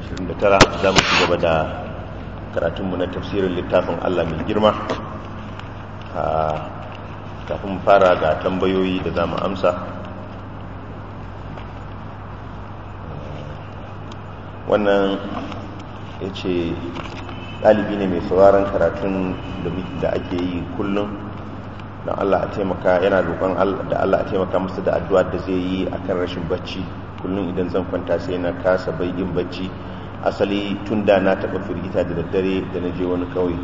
29 za mu ci gaba da karatunmu na tafsirin littafin Allah mai girma. Kafin mu fara ga tambayoyi da za mu amsa. Wannan ya ce ɗalibi ne mai sauraron karatun da ake yi kullum don Allah a taimaka, yana roƙon da Allah a taimaka masa da addu'a da zai yi akan rashin bacci. Kullum idan zan kwanta sai na kasa yin bacci. Asali tun da na taɓa firgita da daddare da na je wani ƙauye.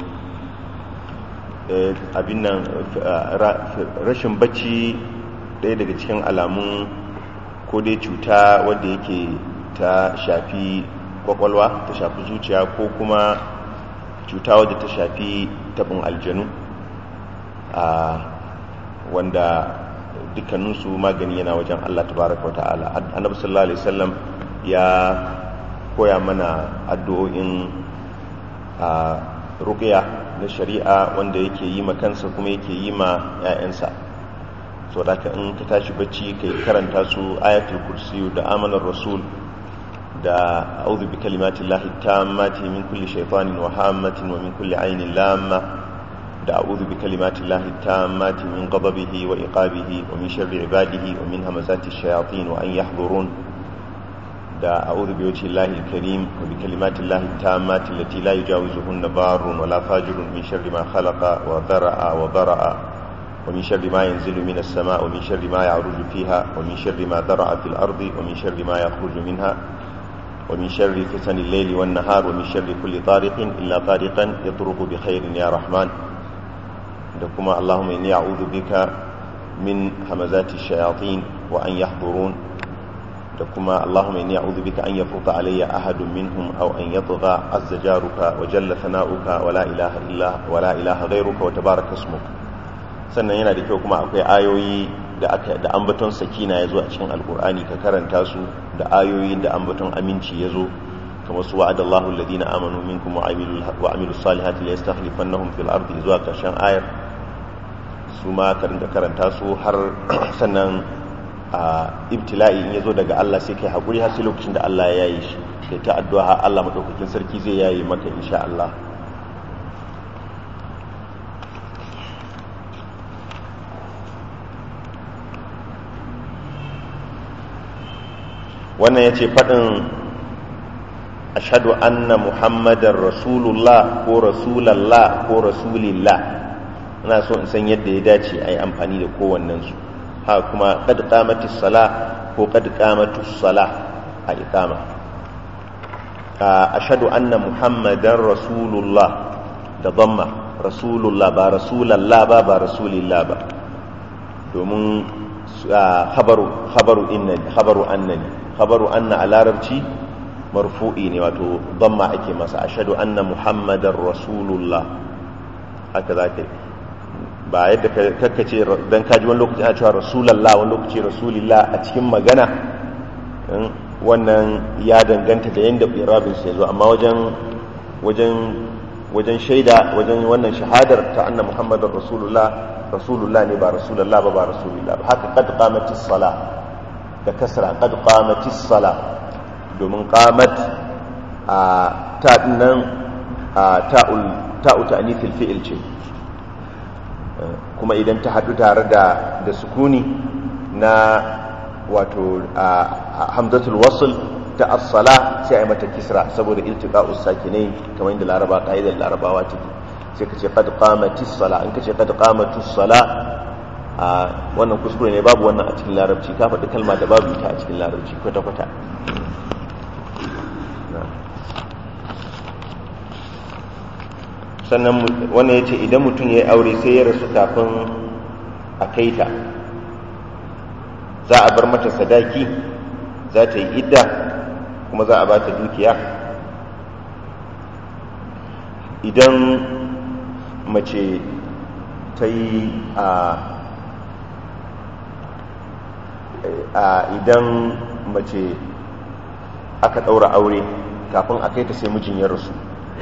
Abin nan rashin bacci ɗaya daga cikin alamun ko dai cuta wadda yake ta shafi kwakwalwa, ta shafi zuciya, ko kuma cuta wadda ta shafi taɓin aljanu, wanda dukkaninsu magani yana wajen Allah tabaraka wa ta'ala. Annabi sallallahu alaihi wasallam ya koya mana addu'o'in ruqya na shari'a wanda yake yi ma kansa kuma yake yi ma 'ya'yansa. So da in ka tashi bacci kai karanta su ayatul kursi da amanar rasul da a'udhu bi kalimatillahi tammati min kulli shaytanin wa hammatin wa min kulli ainin lamma da a'udhu bi kalimatillahi tammati min ghadabihi wa iqabihi wa min sharri ibadihi wa min hamazati shayatin wa an yahdurun da a'udhu bi wajhillahi alkarim wa bi kalimatillahi tammati allati la yujawizuhunna barrun wa la fajirun min sharri ma khalaqa wa dhara'a wa dara'a wa min sharri ma yanzilu minas samaa'i wa min sharri ma ya'ruju fiha wa min sharri ma dhara'a fil ardi wa min sharri ma yakhruju minha wa min sharri fitani al-layli wan nahar wa min sharri kulli tariqin illa tariqan yatruqu bi khairin ya rahman. Da kuma Allahumma inni a'udhu bika min hamazati shayatin wa an yahdurun. Da kuma Allahumma inni a'udhu bika an yafuta alayya ahadun minhum aw an yatgha azza jaruka wa jalla thana'uka wa la ilaha ghayruka wa tabaraka ismuk. Sannan yana da kyau kuma akwai ayoyi da ambaton sakina yazo a cikin alqur'ani ka karanta su, da ayoyin da ambaton aminci yazo kamar su wa'adallahu alladhina amanu minkum wa amilus salihati la yastakhlifannahum fil ardi zuwa karshen ayar. Su ma karanta su har sannan ibtila'i in yazo daga Allah sai kai hakuri har sai lokacin da Allah ya yayi shi, kai ta addu'a Allah madaukakin sarki zai yayi maka insha Allah. Wannan yace fadin ashhadu anna muhammadar rasulullah ko rasulallah ko rasulillah, ina so in san yadda ya dace a yi amfani da kowannensu. Ha kuma qad qamatis sala ko qad qamatus sala a iqama. Ashhadu anna muhammadar rasulullah da dhamma, rasulullah ba rasulallah ba rasulillah ba, domin khabaru anna a larabci marfu'i ne, wato dhamma ake masa. Ashhadu anna muhammadar rasulullah, haka zaka ba yadda kakkace dan kaji wani lokaci ana cewa rasulullah wani lokaci rasulillah a cikin magana, wannan ya danganta da yanda irabin sai zo. Amma wajen shaida, wajen wannan shahadar ta anna muhammadar rasulullah ne ba rasulullah ba rasulillah ba. Haka qad qamatis sala da kasra, qad qamatis sala, domin qamat ta dinnan ta'u ta'nithil fi'il ce, kuma idan ta hadu tare da sukuni na wato hamzatul wasl ta as-sala sai ai mata kisra saboda iltiqa'us sakinain, kamar inda qaidar larabawa take. sai kace qad qamatis sala, in kace qad qamatus sala wannan kuskure ne, babu wannan a cikin larabci. Ka faɗi kalma da babu ita a cikin larabci kwata-kwata. Sannan wannan ya ce idan mutum ya yi aure sai ya rasu kafin a kaita, za a bar mata sadaki, za ta yi idda, kuma za a ba ta dukiya. Idan mace ta yi idan mace aka ɗaura aure kafin a kaita sai mijin ya rasu,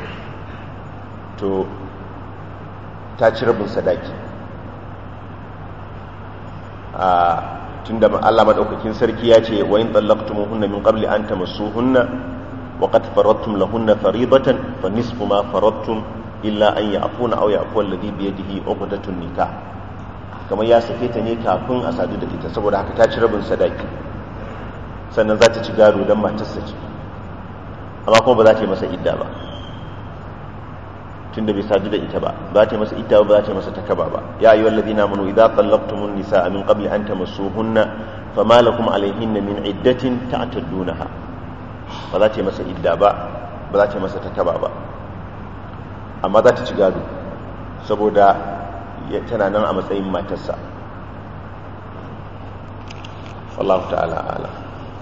to ta ci rabin sadaki. tunda Allah madaukakin sarki ya ce wa in tallaqtumuhunna min qabli an tamassuhunna وقد فرضتم لهن فريضة فنصف ما فرضتم إلا أن يعفون أو يعفو الذي بيده عقدة النكاح kamar ya sake ta ne kafin a sadu da ita saboda haka ta ci rabin sadaki sannan za ta ci gado don matarsa ce amma kuma ba za ta yi masa idda ba tunda bai sadu da ita ba za ta yi masa idda ba za ta yi masa takaba ba ya ayyuhal ladina amanu idza tallaqtumun nisaa min qabli an tamassuhunna fama lakum alayhinna min iddatin ta'taddunaha ba za ta yi masa idda ba ba za ta yi masa takaba ba amma za ta ci gado saboda tana nan a matsayin matarsa wallahu ta'ala a'lam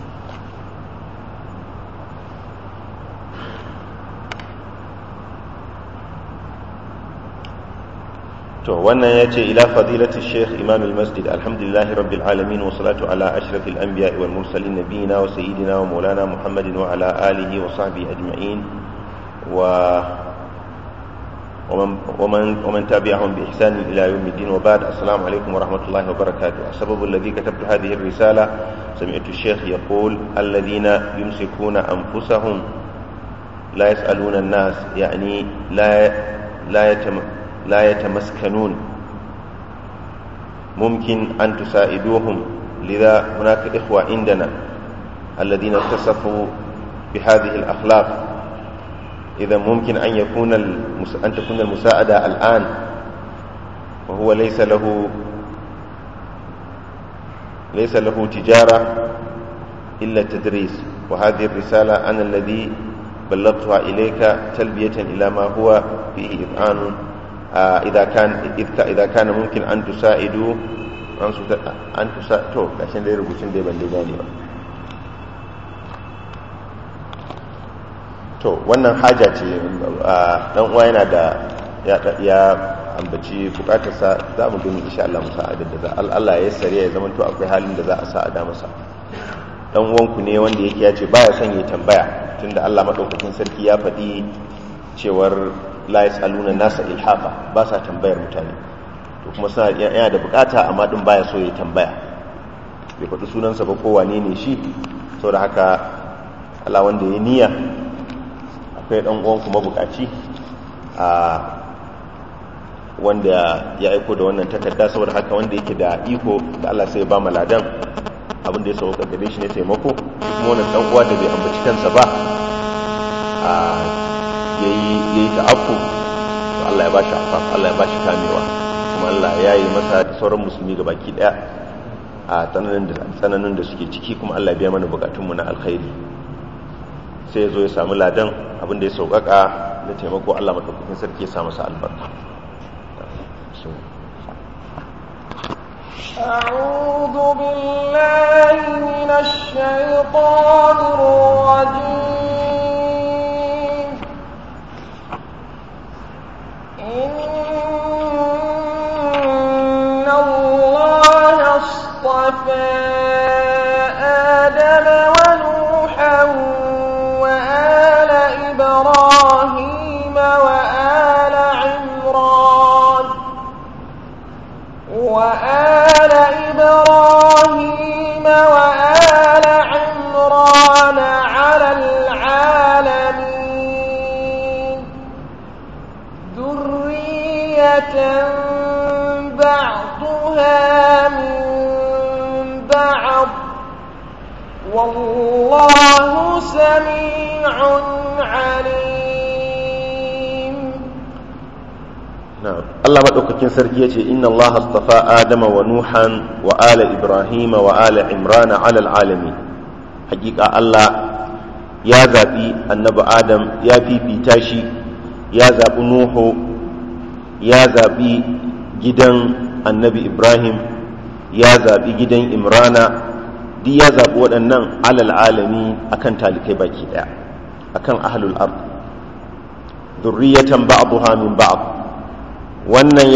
to wannan yace ila fadilati sheikh imam al-masjid alhamdulillahi rabbil alamin wa salatu ala ashrafil anbiya'i wal mursalin nabiyina wa sayyidina wa maulana muhammadin wa ala alihi wa sahbihi ajma'in ومن تابعهم بإحسان إلى يوم الدين وبعد السلام عليكم ورحمة الله وبركاته. السبب الذي كتبت هذه الرسالة سمعت الشيخ يقول الذين يمسكون أنفسهم لا يسألون الناس يعني لا يتمسكنون ممكن أن تساعدوهم لذا هناك إخوة عندنا الذين اتصفوا بهذه الأخلاق إذا ممكن أن تكون المساعدة الآن وهو ليس له تجارة إلا التدريس وهذه الرسالة أنا الذي بلغتها إليك تلبية إلى ما هو فيه إذعان إذا كان ممكن أن تساعدوا عشان لا يربطون دي بندقاني to wannan haja ce dan uwa yana da ya ambaci bukatarsa za mu gani insha Allah musa'adar da za Allah ya sare ya zama to akwai halin da za a sa'ada masa dan uwanku ne wanda yake ya ce baya son ya tambaya tunda Allah madaukakin sarki ya faɗi cewar la yasaluna nasa ilhafa ba sa tambayar mutane to kuma suna yana da bukata amma din baya so ya tambaya bai faɗi sunansa ba ko wane ne shi saboda haka Allah wanda ya niyya akwai ɗan uwan kuma bukaci wanda ya aiko da wannan takarda saboda haka wanda yake da iko da Allah sai ya ba maladan abin da ya sauka gare shi ne taimako kuma wannan ɗan uwa da bai ambaci kansa ba yayi ta'affu to Allah ya bashi afaf Allah ya bashi kamewa kuma Allah ya yi masa sauran musulmi gabaki daya a tsananin da suke ciki kuma Allah ya biya mana bukatunmu na alkhairi sai ya zo ya samu ladan abinda ya sauƙaƙa na taimako Allah maɗaukakin sarki ya samu sa albarka. أعوذ بالله من الشيطان الرجيم إن الله اصطفى آدم ونوحا إبراهيم وآل عمران على العالمين ذرية بعضها من بعض والله سميع عليم. نعم الله مدوكاكين سركي يتي إن الله اصطفى آدم ونوحا وآل إبراهيم وآل عمران على العالمين. حقيقة الله يا ذابي النبي آدم يا في تاشي يا ذاب نوح يا ذابي جدن النبي إبراهيم يا ذابي جدن إمرانا دي يا ذاب ودنن على العالمين أكن تالكي باكي دا أكن أهل الأرض ذرية بعضها من بعض wannan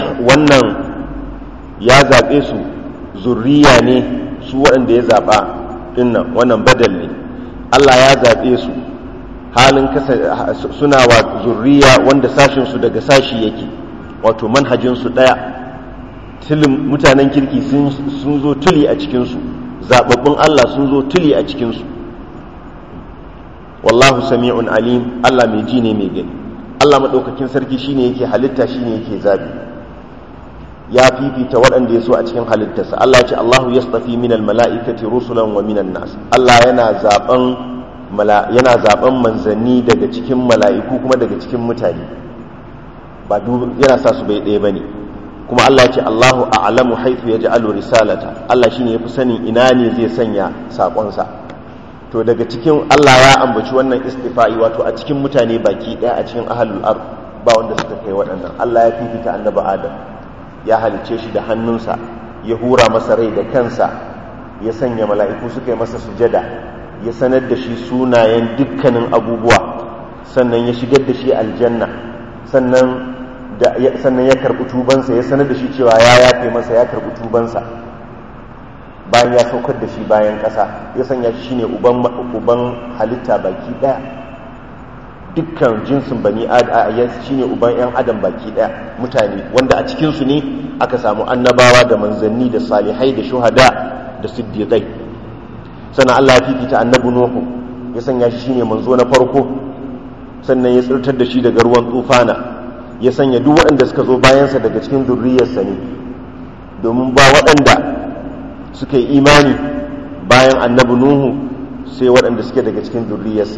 ya zaɓe su zurriya ne su waɗanda ya zaɓa dinnan wannan badal ne Allah ya zaɓe su halin suna wa zurriya wanda sashinsu daga sashi yake wato manhajinsu ɗaya tilin mutanen kirki sun zo tuli a cikinsu zaɓaɓɓun Allah sun zo tuli a cikinsu wallahu sami'un alim, Allah mai ji ne mai gani. Allah madaukakin sarki shine yake halitta, shine yake zabi, ya fifita waɗanda ya so a cikin halittarsa. Allah ya ce Allahu yastafi minal mala'ikati rusulan wa minan nas. Allah yana zaben manzanni daga cikin mala'iku kuma daga cikin mutane, ba yana sa su bai ɗaya bane. Kuma Allah ya ce Allahu a'lamu haythu yaj'alu risalata. Allah shine yafi sanin ina ne zai sanya sakonsa. To daga cikin Allah ya ambaci wannan istifa'i, wato a cikin mutane baki ɗaya, a cikin ahlul ard ba wanda suka kai waɗannan. Allah ya fifita annabi Adam, ya halice shi da hannunsa, ya hura masa rai da kansa, ya sanya mala'iku suka yi masa sujada, ya sanar da shi sunayen dukkanin abubuwa, sannan ya shigar da shi aljanna, sannan ya karɓi tubansa, ya sanar da shi cewa ya yafe masa, ya karɓi tubansa bayan ya saukar da shi bayan ƙasa, ya sanya shi ne uban halitta baki ɗaya, dukkan jinsin bani adam shi ne uban 'yan adam baki ɗaya, mutane wanda a cikinsu ne aka samu annabawa da manzanni da salihai da shuhada da siddiƙai. sannan Allah ya fifita annabi Nuhu, ya sanya shi shine manzo na farko, sannan ya tsirtar da shi daga ruwan tufana, ya sanya duk waɗanda suka zo bayansa daga cikin zurriyarsa ne, domin ba waɗanda suka yi imani bayan annabi Nuhu sai waɗanda suke daga cikin zurriyarsa.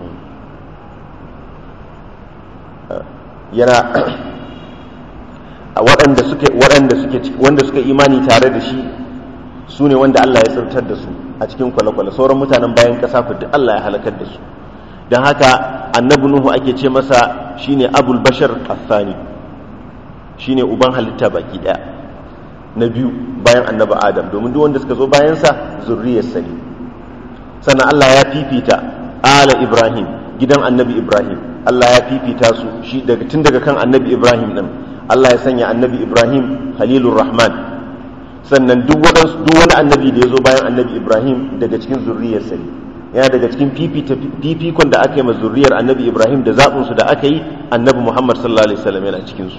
Yana wanda suka imani tare da shi su ne wanda Allah ya tsirtar da su a cikin kwale-kwale, sauran mutanen bayan ƙasa ku duk Allah ya halakar da su. Don haka annabi Nuhu ake ce masa shine abul bashar athani, shine uban halitta baki daya na biyu bayan annabi Adam, domin duk wanda suka zo bayansa zurriyarsa ne. Sannan Allah ya fifita ala Ibrahim, gidan annabi Ibrahim, Allah ya fifita su shi tun daga kan annabi Ibrahim din, Allah ya sanya annabi Ibrahim Khalilur Rahman. Sannan duk wani annabi da ya zo bayan annabi Ibrahim daga cikin zurriyarsa ne, yana daga cikin fifikon da aka yi ma zurriyar annabi Ibrahim da zaɓinsu da aka yi, annabi Muhammad sallallahu alaihi wasallam yana cikinsu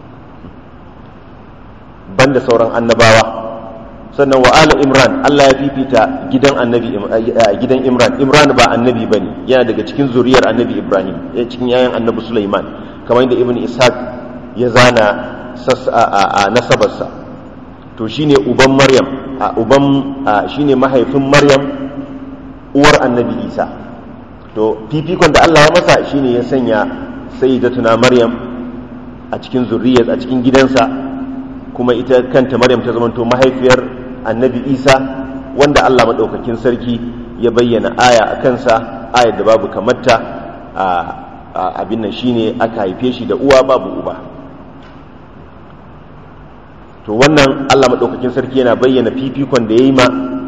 banda sauran annabawa. Sannan wa ala Imran, Allah ya fifita gidan Imran ba annabi bane, yana daga cikin zuriyar annabi Ibrahim, yana cikin yayan annabi Sulaiman, kamar yadda Ibn Ishaq ya zana nasabarsa. To shine uban Maryam, shine mahaifin Maryam uwar annabi Isa. To fifikon da Allah ya masa shine ya sanya sayyidatuna Maryam a cikin zuriyar, a cikin gidansa, kuma ita kanta Maryam ta zamanto mahaifiyar annabi Isa, wanda Allah madaukakin sarki ya bayyana aya a kansa, ayar da babu kamarta. Abin nan shine aka haife shi da uwa babu uba. To wannan Allah madaukakin sarki yana bayyana fifikon da yayi ma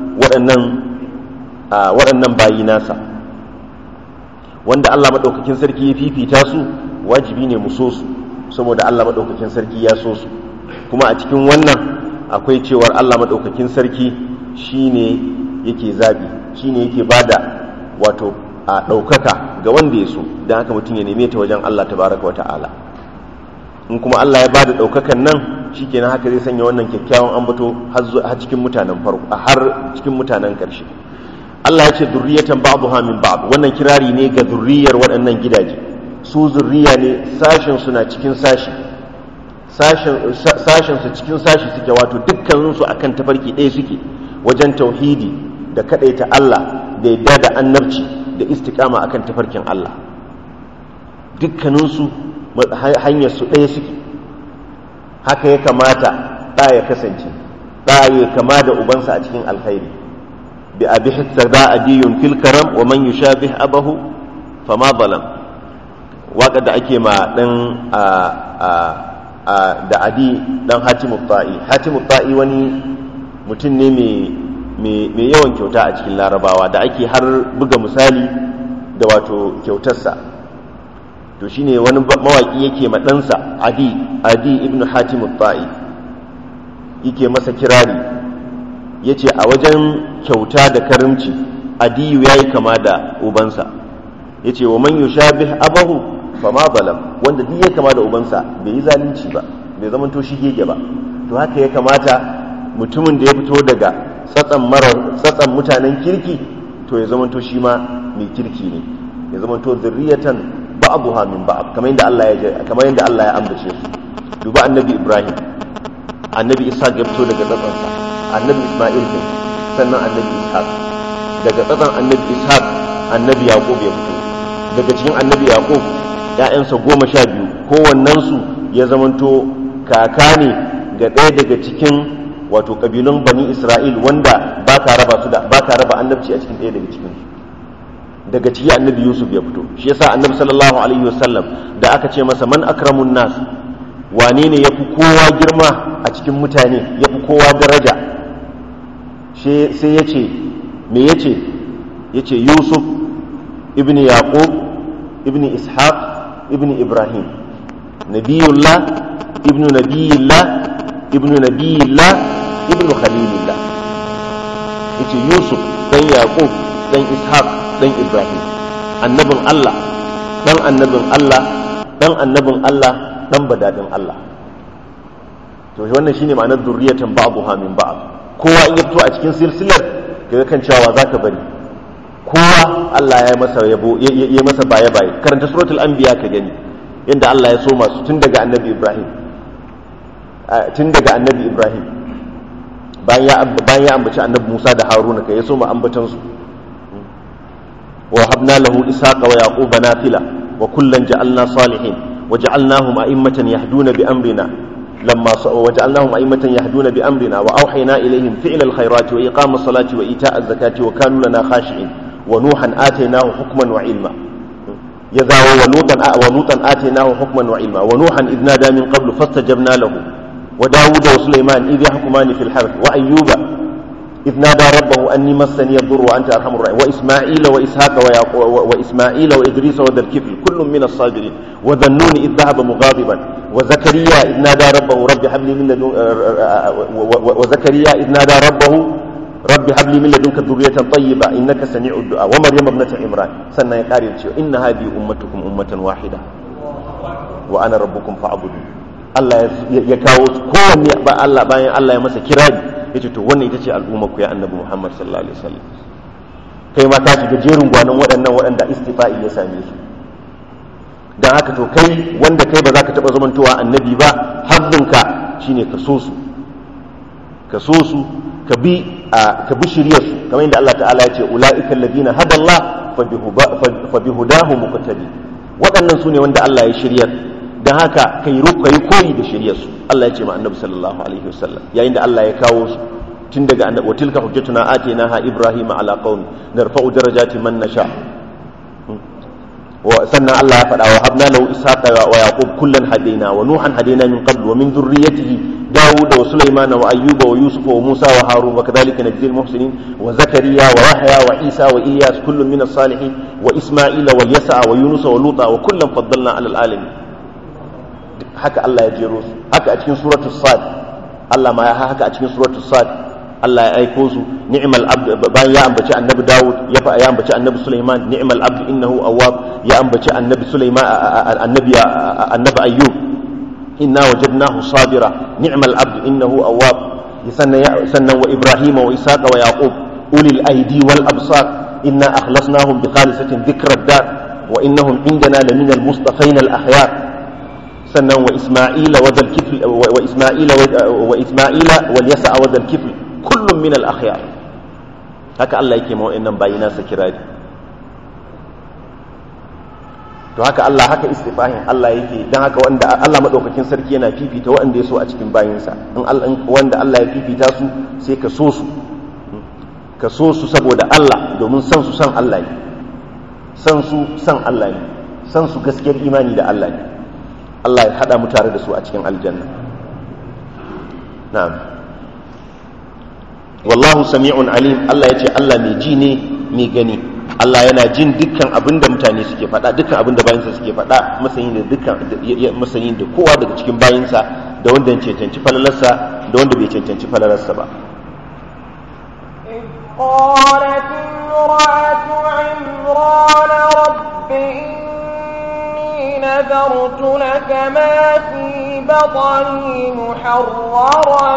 waɗannan bayi nasa, wanda Allah madaukakin sarki ya fifita su, wajibi ne mu so su, saboda Allah madaukakin sarki ya so su. Kuma a cikin wannan akwai cewar Allah madaukakin sarki shine yake zabi, shine yake bada wato a ɗaukaka ga wanda ya so, don haka mutum ya neme ta wajen Allah tabaraka wa ta'ala. In kuma Allah ya bada ɗaukakan nan, shikenan haka zai sanya wannan kyakkyawan ambato har cikin mutanen farko, har cikin mutanen ƙarshe. Allah ya ce zurriyatan ba'dha min ba'd, wannan kirari ne ga zurriyar waɗannan gidaje. Su zurriya ne, sashen su na cikin sashi, sashen su cikin sashi suke, wato dukkanin su akan tafarki ɗaya suke wajen tauhidi da kadaita Allah da yadda da annabci da istiqama akan tafarkin Allah. Dukkanin su hanyar su ɗaya suke. Haka ya kamata ɗa ya kasance, ɗa ya kama da ubansa a cikin alkhairi. Bi abihi sada adiyun fil karam wa man yushabih abahu fama zalam. Waka da ake ma dan da adi dan Hatimu Ta'i. Hatimu Ta'i wani mutum ne mai yawan kyauta a cikin Larabawa, da ake har buga misali da wato kyautarsa. To shine wani mawaki yake ma ɗansa Adi ibn Hatimu Ta'i, yake masa kirari, yace a wajen kyauta da karimci Adiyu yayi kama da ubansa. Yace wa man yushabih abahu fama zalam, wanda duk ya kama da ubansa bai yi zalunci ba, bai zama to shigege ba. To haka ya kamata mutumin da ya fito daga tsatsan mutanen kirki, to ya zama to shi ma mai kirki ne, ya zama to zurriyatan ba'dha min ba'd kamar yadda Allah ya ambace su. duba annabi Ibrahim, annabi Ishaq ya fito daga tsatsansa, annabi Isma'il kai, sannan annabi Ishaq daga tsatsan annabi Ishaq annabi Yaqub ya fito, daga cikin annabi Yaqub ƴaƴansa 12 kowannensu ya zamanto kaka ne ga ɗaya daga cikin wato kabilun bani Isra'il wanda ba ka raba annabci a cikin ɗaya daga cikin su. Daga ciki annabi Yusuf ya fito, shi yasa annabi sallallahu alaihi wasallam da aka ce masa man akramun nas, wane ne yafi kowa girma a cikin mutane, yafi kowa daraja, sai yace me yace Yusuf ibn Yaqub ibn Ishaq ibn Ibrahim, nabiyullah ibn nabiyillah ibn nabiyillah ibn khalilillah. Yace Yusuf dan Yaqub dan Ishaq dan Ibrahim, annabin Allah dan annabin Allah dan annabin Allah dan badadin Allah. To wannan shine ma'anar zurriyatan ba'dha min ba'd. Kowa in ya fito a cikin silsilar kaga kan cewa zaka bari kowa Allah ya masa yabo, ya masa baye karanta suratul anbiya ka gani yanda Allah ya so masu tun daga annabi Ibrahim bayan ya ambaci annabi Musa da Haruna kai ya so mu ambatan su. ووهبنا له إسحاق ويعقوب نافلة وكلا جعلنا صالحين وجعلناهم أئمة يهدون بأمرنا وأوحينا إليهم فعل الخيرات وإقام الصلاة وإيتاء الزكاة وكانوا لنا خاشعين ونوحا آتيناه حكما وعلما ولوطا آتيناه حكما وعلما ونوحا إذ نادى من قبل فاستجبنا له وداود وسليمان إذ يحكمان في الحرث وأيوب إذ نادى ربه أني مسني الضر وأنت أرحم الراحمين وإسماعيل وإسحاق وإسماعيل وإدريس وذا الكفل كل من الصابرين وذا النون إذ ذهب مغاضبا وزكريا إذ نادى ربه رب هب لي من لدنك رب هب لي من لدنك ذرية طيبة إنك سميع الدعاء ومريم ابنة عمران سنة يقارن إن هذه أمتكم أمة واحدة وأنا ربكم فاعبدون. الله يكاو كون الله باين الله يمسك كرادي yace to wannan ita ce al'umma ku ya annabi Muhammad sallallahu alaihi wasallam. Kai ma ka shiga jerin gwanon waɗanda istifa'i ya same su. Dan haka to kai wanda kai ba za ka taɓa zamantowa annabi ba, haddinka shine ka so su ka bi shiryar su kamar yadda Allah ta'ala ya ce ulaika alladhina hadallah fa bihudahu muqtadi. Waɗannan su ne wanda Allah ya shiryar, dan haka kai koyi da shiryar su. Allah ya ce ma annabi sallallahu alaihi wasallam yayin da Allah ya kawo su tun daga annabi tilka hujjatuna atainaha ibrahima ala qaumi narfa'u darajati man nasha. wa sannan Allah ya faɗa wa habna lahu ishaqa wa yaqub kullan hadaina wa nuhan hadaina min qabl wa min dhurriyyatihi daud wa sulaiman wa ayyuba wa yusuf wa musa wa harun wa kadhalika najzil muhsinin wa zakariya wa yahya wa isa wa ilyas kullun min as-salihin wa isma'ila wa yasa wa yunus wa luta wa kullan faddalna ala al-alamin. Haka Allah ya jero su, haka a cikin suratul sad Allah ma ya haka a cikin suratul sad Allah ya aiko su ni'mal abd bayan ya ambaci annabi Dawud ya ambaci annabi Sulaiman ni'mal abd innahu awwab, ya ambaci annabi Sulaiman annabi Ayyub inna wajadnahu sabira ni'mal abd innahu awwab. sannan wa Ibrahim wa Ishaqa wa Yaqub ulil aidi wal absar inna akhlasnahum bi khalisatin dhikrad dar wa innahum indana laminal mustafain al akhyar. sannan wa Isma'ila wa dhal kifl wa Isma'ila wal yasa wa dhal kifl kullum min al akhyar. haka Allah yake ma wa'annan bayina sa kirari. to haka Allah haka istifahin Allah yake, dan haka wanda Allah madaukakin sarki yana fifita wanda ya so a cikin bayinsa. in wanda Allah ya fifita su sai ka so su saboda Allah, domin san su san Allah ne, san su san Allah ne, san su gaskiyar imani da Allah ne. Allah ya hada mu tare da su a cikin aljanna. na'am. wallahu sami'un alim. Allah yace Allah mai ji ne mai gani. Allah yana jin dukkan abinda mutane suke faɗa, dukkan abinda bayinsa suke faɗa, masanin da kowa daga cikin bayinsa, da wanda ya cancanci falalarsa da wanda bai cancanci falalarsa ba. قالت امرأة عمران رب إني نذرت لك ما في بطني محررا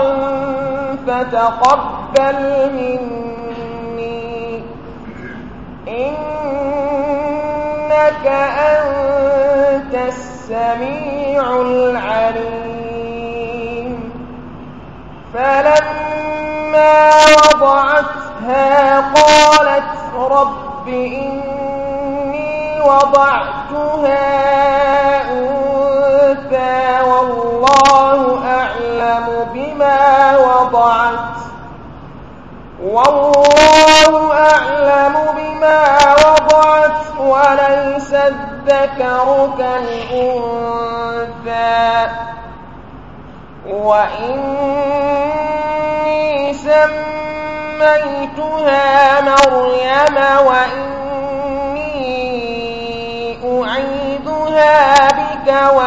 فتقبل مني إنك إنك أنت السميع العليم فلما وضعتها قالت رب إني وضعتها أنثى والله أعلم بما وضعت وليس الذكر كالأنثى وإني سميتها مريم وإني أعيذها بك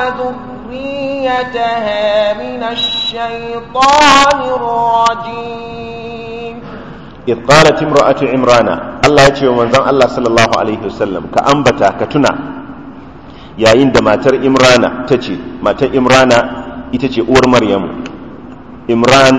وذريتها من الشيطان الرجيم إذ قالت امرأة عمران الله يتي ومنزان الله صلى الله عليه وسلم كأنبتا كتنا يا عند ماتر عمران تتي ماتر عمران itace uwar Maryamu Imran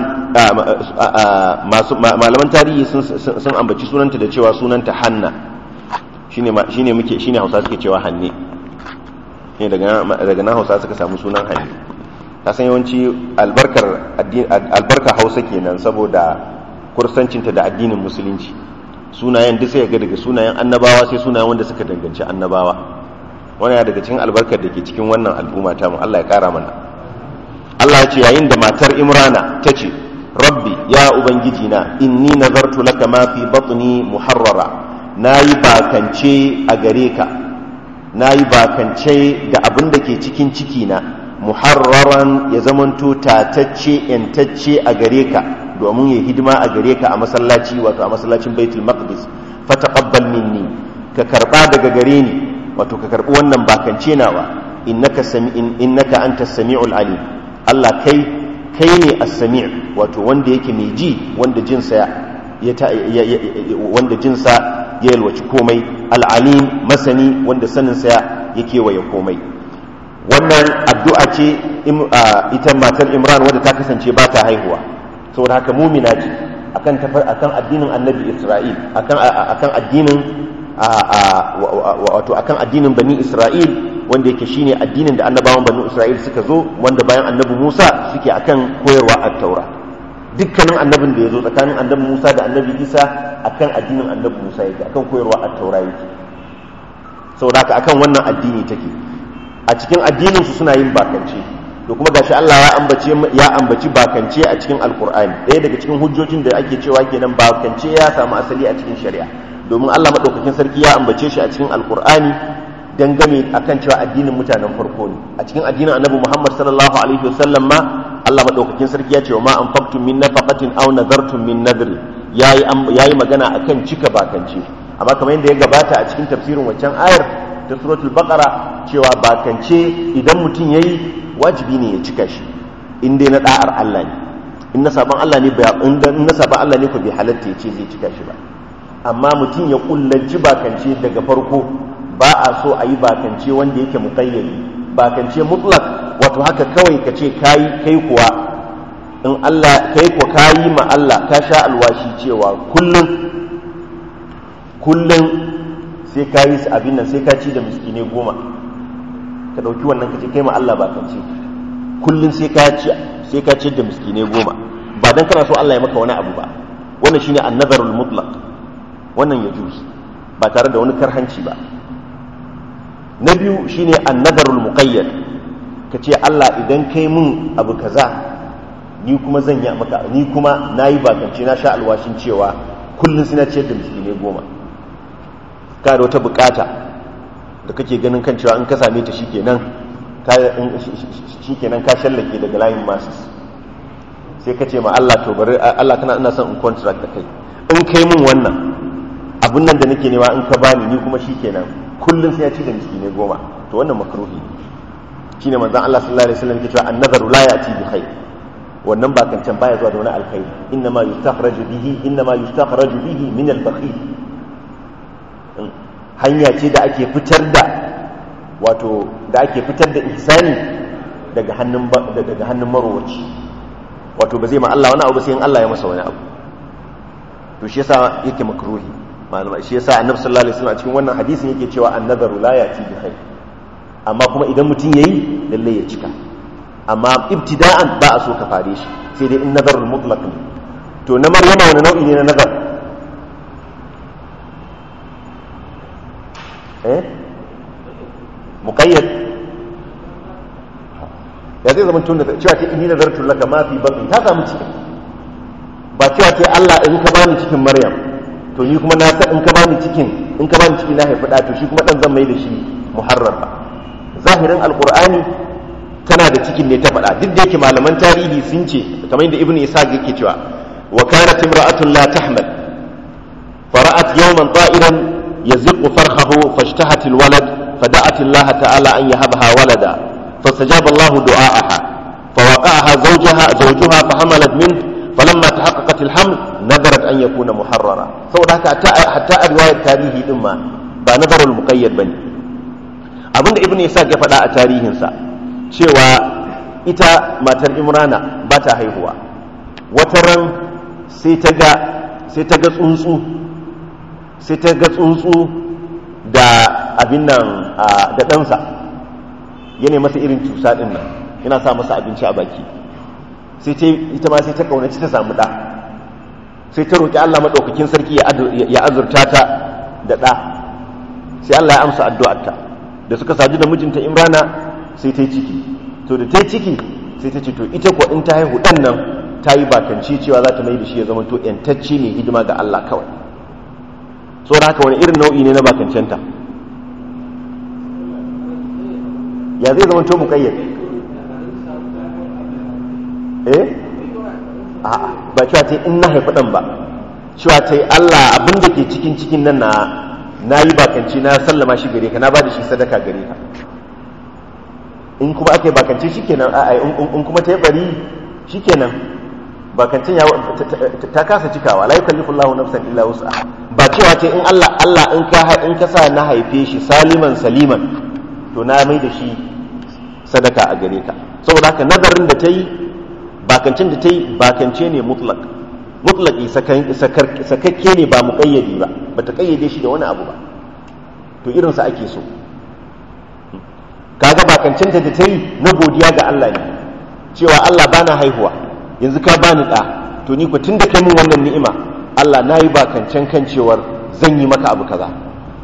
malaman tarihi sun ambaci sunanta da cewa sunanta Hanna shine Hausa suke cewa Hanne ne daga nan Hausa suka samu sunan Hanne ta san yawanci albarka Hausa kenan saboda kursancinta da addinin musulunci sunayen duk sai ga daga sunayen annabawa sai sunayen wanda suka danganci annabawa wannan daga cikin albarkar da ke cikin wannan al'umma ta mu Allah ya kara mana Allah ya ce yayin da matar Imrana ta ce rabbi ya ubangiji na inni nazartu laka ma fi batni muharrara nayi bakance a gare ka nayi bakance da abin da ke cikin ciki na muharraran ya zamanto tatacce yantacce a gare ka domin ya hidima a gare ka a masallaci wato a masallacin Baitul Maqdis fataqabbal minni ka karba daga gare ni wato ka karbi wannan bakance nawa innaka antas samiul alim Allah kai ne as-sami' wato wanda yake mai ji wanda jinsa ya yalwaci komai al-alim masani wanda saninsa ya kewaye komai wannan addu'a ce ita matar Imran wadda ta kasance ba ta haihuwa saboda haka mumina ce akan addinin Annabi Isra'il akan addinin wato akan addinin Bani Isra'il wanda yake shine addinin da annabawan Bani Isra'il suka zo wanda bayan Annabi Musa suke akan koyarwa at-Taura dukkanin annabin da yazo tsakanin Annabi Musa da Annabi Isa akan addinin Annabi Musa yake akan koyarwa at-Taura yake saboda haka akan wannan addini take a cikin addinin su suna yin bakance to kuma gashi Allah ya ambaci bakance a cikin Alkur'ani ɗaya daga cikin hujjojin da ake cewa kenan bakance ya samu asali a cikin shari'a domin Allah madaukakin sarki ya ambace shi a cikin Alkur'ani dangane akan cewa addinin mutanen farko ne a cikin addinin Annabi Muhammad sallallahu alaihi wasallam ma Allah madaukakin sarki ya ce wa ma anfaqtum min nafaqatin aw nadartum min nadri yayi magana akan cika bakance amma kamar yadda ya gabata a cikin tafsirin waccan ayar ta suratul baqara cewa bakance idan mutum yayi wajibi ne ya cika shi in dai na da'ar Allah ne in na saban Allah ne ko bai halatta ya ce zai cika shi ba amma mutum ya kullanci bakance daga farko ba a so a yi bakance wanda yake muqayyadi bakance mutlaq wato haka kawai ka ce kai kuwa in Allah kai kuwa kayi ma Allah ka sha alwashi cewa kullun sai kayi su abin nan sai ka ci da miskine 10 ka dauki wannan ka ce kai ma Allah bakance kullun sai ka ci da miskine 10 ba dan kana so Allah ya maka wani abu ba wannan shine an-nazarul mutlaq wannan ya juz ba tare da wani karhanci ba na biyu shine an-nadarul muqayyad kace Allah idan kai mun abu kaza ni kuma zan yi maka ni kuma nayi bakance na sha alwashin cewa kullun sina ciyar da miskine 10 ka da wata bukata da kake ganin kan cewa in ka same ta shikenan ka shallake daga layin masu sai kace ma Allah to bari Allah kana ina son in contract da kai in kai mun wannan abun nan da nake nema in ka bani ni kuma shikenan kullun sai ya ci da miskine 10 to wannan makruhi shine manzon Allah sallallahu alaihi wasallam yake cewa an-nazaru la ya'ti bi khair wannan ba kancan baya zuwa da wani alkhairi inma yustakhraju bihi min al-bakhil hanya ce da ake fitar da ihsani daga hannun marowaci wato ba zai ma Allah wani abu sai in Allah ya masa wani abu to shi yasa yake makruhi malama shi yasa annabi sallallahu alaihi wasallam a cikin wannan hadisin yake cewa an-nazaru la yati bi khair, amma kuma idan mutum yayi lalle ya cika, amma ibtida'an ba a so ka fare shi sai dai in nazarul mutlaq ne. to na maryama wani nau'i ne na nazar? muqayyad ya zai zama tun da cewa ta inni nazartu laka ma fi batni, ta samu cikin, ba cewa ta Allah in ka bani cikin maryam to ni kuma na san in ka bani ciki na haifi da to shi kuma dan zan mai da shi muharrar ba. zahirin alqur'ani tana da cikin ne ta faɗa, duk da yake malaman tarihi sun ce kamar yadda ibnu isa yake cewa wa kanat imra'atun la tahmal fara'at yawman ta'iran yaziqu farhahu fashtahat alwalad فدعت الله تعالى أن يهبها ولدا فاستجاب الله دعاءها فوقعها زوجها فحملت منه فلما تحققت الحمل نذرت أن يكون محررا. حتى رواية تاريخي إما بنظر المقيد بني abinda ibn isa ya faɗa a tarihinsa cewa ita matar imrana ba ta haihuwa, wata ran sai ta ga tsuntsu da abin nan da ɗansa yana masa irin cusa ɗin nan yana sa masa abinci a baki, ita ma sai ta ƙaunaci ta samu ɗa, sai ta roƙi Allah maɗaukakin sarki ya azurta ta da ɗa, sai Allah ya amsa addu'arta. Da suka sadu da mijinta imrana sai ta yi ciki, to da ta yi ciki sai ta ce to ita kuwa in ta haihu ɗan nan ta yi bakanci cewa za ta mai da shi ya zama to ‘yantacce ne hidima ga Allah kawai. So da haka wani irin nau'i ne na bakancenta ya zai zama to muƙayyad? Ba cewa ta yi in na haifi ɗan ba, cewa ta yi Allah abin da ke cikin nan na yi bakanci na sallama shi gare ka, na ba da shi sadaka gare ka. In kuma aka yi bakanci shi kenan, in kuma ta yi bari shi kenan, bakancin ta kasa cikawa, la yukallifu Allahu nafsan illa wus'aha. Ba cewa ce in Allah in ka sa na haife shi saliman to na mai da shi sadaka a gare ka. Saboda haka nazarin da ta yi, bakancin da ta yi bakance ne mutlaqi sakakke ne ba muqayyadi ba, bata kayyade shi da wani abu ba. To irinsa ake so. Kaga bakancinta da ta yi na godiya ga Allah ne, cewa Allah bana haihuwa, yanzu ka bani ɗa, to ni ku tun da kai min wannan ni'ima Allah na yi bakancen kan cewar zan yi maka abu kaza.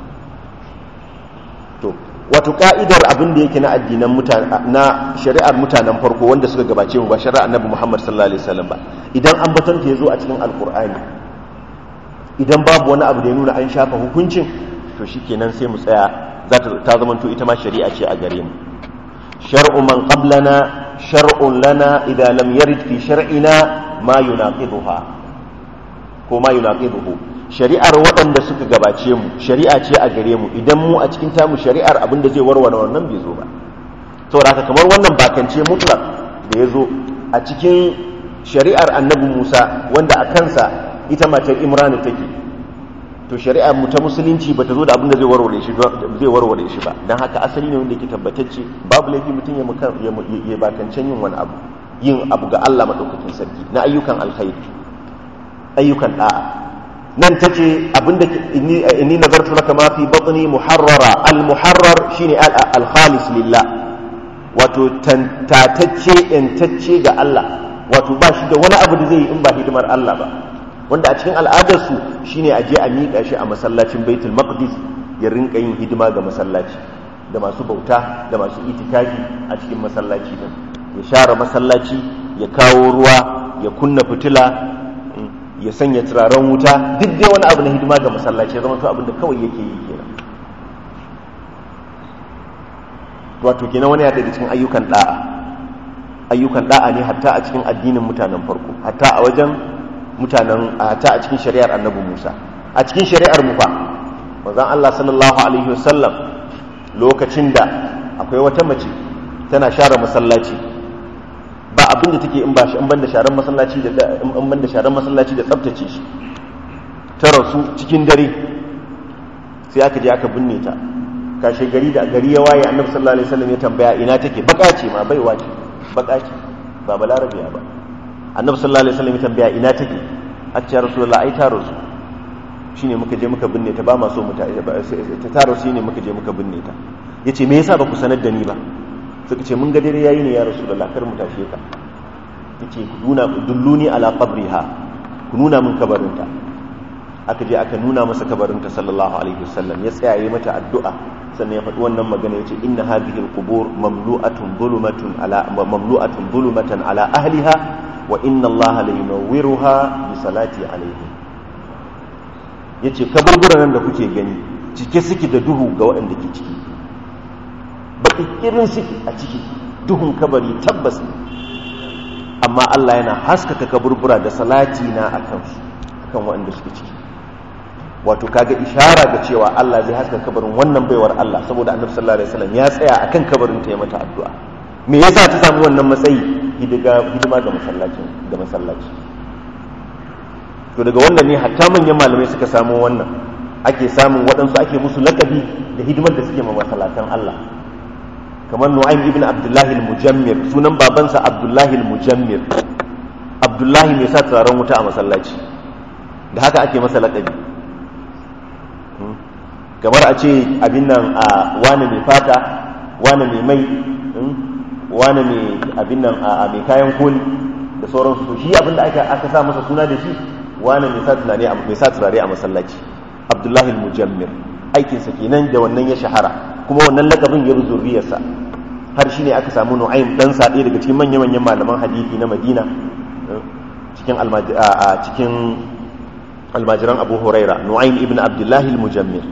To wato ka'idar abin da yake na addinan na shari'ar mutanen farko wanda suka gabace mu ba shari'ar Annabi Muhammad sallallahu alaihi wasallam ba, idan an batanta yazo a cikin alkur'ani, idan babu wani abu da ya nuna an shafa hukuncin, to shikenan sai mu tsaya ta zamanto ita ma shari'a ce a gare mu. shar'u man qablana shar'un lana idza lam yarid fi shar'ina ma yunaqiduha ko ma yunaqiduhu. Shari'ar waɗanda suka gabace mu shari'a ce a gare mu, idan mu a cikin tamu shari'ar abinda zai warware wannan bai zo ba. saboda haka kamar wannan bakance mutlaq da ya zo a cikin shari'ar Annabi Musa wanda a kansa ita matar Imran take, to shari'ar mu ta musulunci bata zo da abin da zai warware shi ba. Dan haka asali ne wanda yake tabbatacce, babu laifi mutum ya bakancen yin abu ga Allah madaukakin sarki na ayyukan alkhairi, ayyukan da'a. nan tace abinda inni nazartu laka ma fi batni muharrara. al-muharrar shine al-khalis lillah, wato tantacce ga Allah, wato ba shi da wani abu da zai yi in ba hidimar Allah ba, wanda a cikin al'adarsu shine a je a miƙa shi a masallacin Baitul Maqdis ya rinka yin hidima ga masallaci da masu bauta da masu itikafi a cikin masallaci din, ya share masallaci, ya kawo ruwa, ya kunna fitila, ya sanya turaren wuta, duk dai wani abu na hidima ga masallaci ya zama to abin da kawai yake yi kenan. Wato kenan wani ya daga cikin ayyukan da'a ne hatta a cikin addinin mutanen farko, hatta a wajen hatta a cikin shari'ar Annabi Musa. A cikin shari'ar mu fa manzon Allah sallallahu alaihi wasallam lokacin da akwai wata mace tana share masallaci, ba abin da take in banda sharan masallaci da tsaftace shi, ta rasu cikin dare, sai aka je aka binne ta. Kashe gari da gari ya waye Annabi sallallahu alaihi wasallam ya tambaya ina take, baka ce ma baiwa ce, baka ce ba balarabiya ba. Annabi sallallahu alaihi wasallam ya tambaya ina take, a ce Rasulullah ai ta rasu. shine muka je muka binne ta, ba ma so ta taro shine muka je muka binne ta. Yace me yasa ba ku sanar da ni ba? Suka ce mun ga dare yayi ne ya rasulullah, kar mu tashe ka. Yace dulluni ala qabriha, ku nuna min kabarinta. Aka je aka nuna masa kabarinta sallallahu alaihi wasallam, ya tsaya yayi mata addu'a, sannan ya faɗi wannan magana, yace inna hadhihi alqubur mamlu'atun zulumatan ala ahliha wa inna allaha la yunawwiruha bi salati alaihi. Yace kaburburan nan da kuke gani cike suke da duhu ga waɗanda ke ciki, baki irin suke a ciki, duhun kabari tabbas, amma Allah yana haskaka kaburbura da salati na akan su, akan waɗanda suke ciki. Wato kaga ishara ga cewa Allah zai haskaka kabarin wannan baiwar Allah, saboda Annabi sallallahu alaihi wasallam ya tsaya akan kabarin ta ya mata addu'a. Me yasa ta samu wannan matsayi? Hidima ga masallaci. To daga wannan ne hatta manyan malamai suka samu wannan, ake samun waɗansu ake musu lakabi da hidimar da suke ma masallatan Allah, kamar Nu'aym ibn Abdullahi al-Mujammir, sunan babansa Abdullahi al-Mujammir, Abdullahi mai sa turaren wuta a masallaci, da haka ake masa lakabi. Kamar a ce abin nan a wane mai fata, wane mai mai, wane mai abin nan a mai kayan koli da sauransu. To shi abin da aka sa masa suna da shi, wane mai sa turare a masallaci, Abdullahi al-Mujammir. Aikinsa kenan da wannan ya shahara, kuma wannan lakabin ya zurriyarsa, har shi ne aka samu Nu'aym dan sa ɗaya daga cikin manya-manyan malaman hadisi na Madina, cikin almajiran Abu Huraira, Nu'aym ibn Abdullahi al-Mujammir.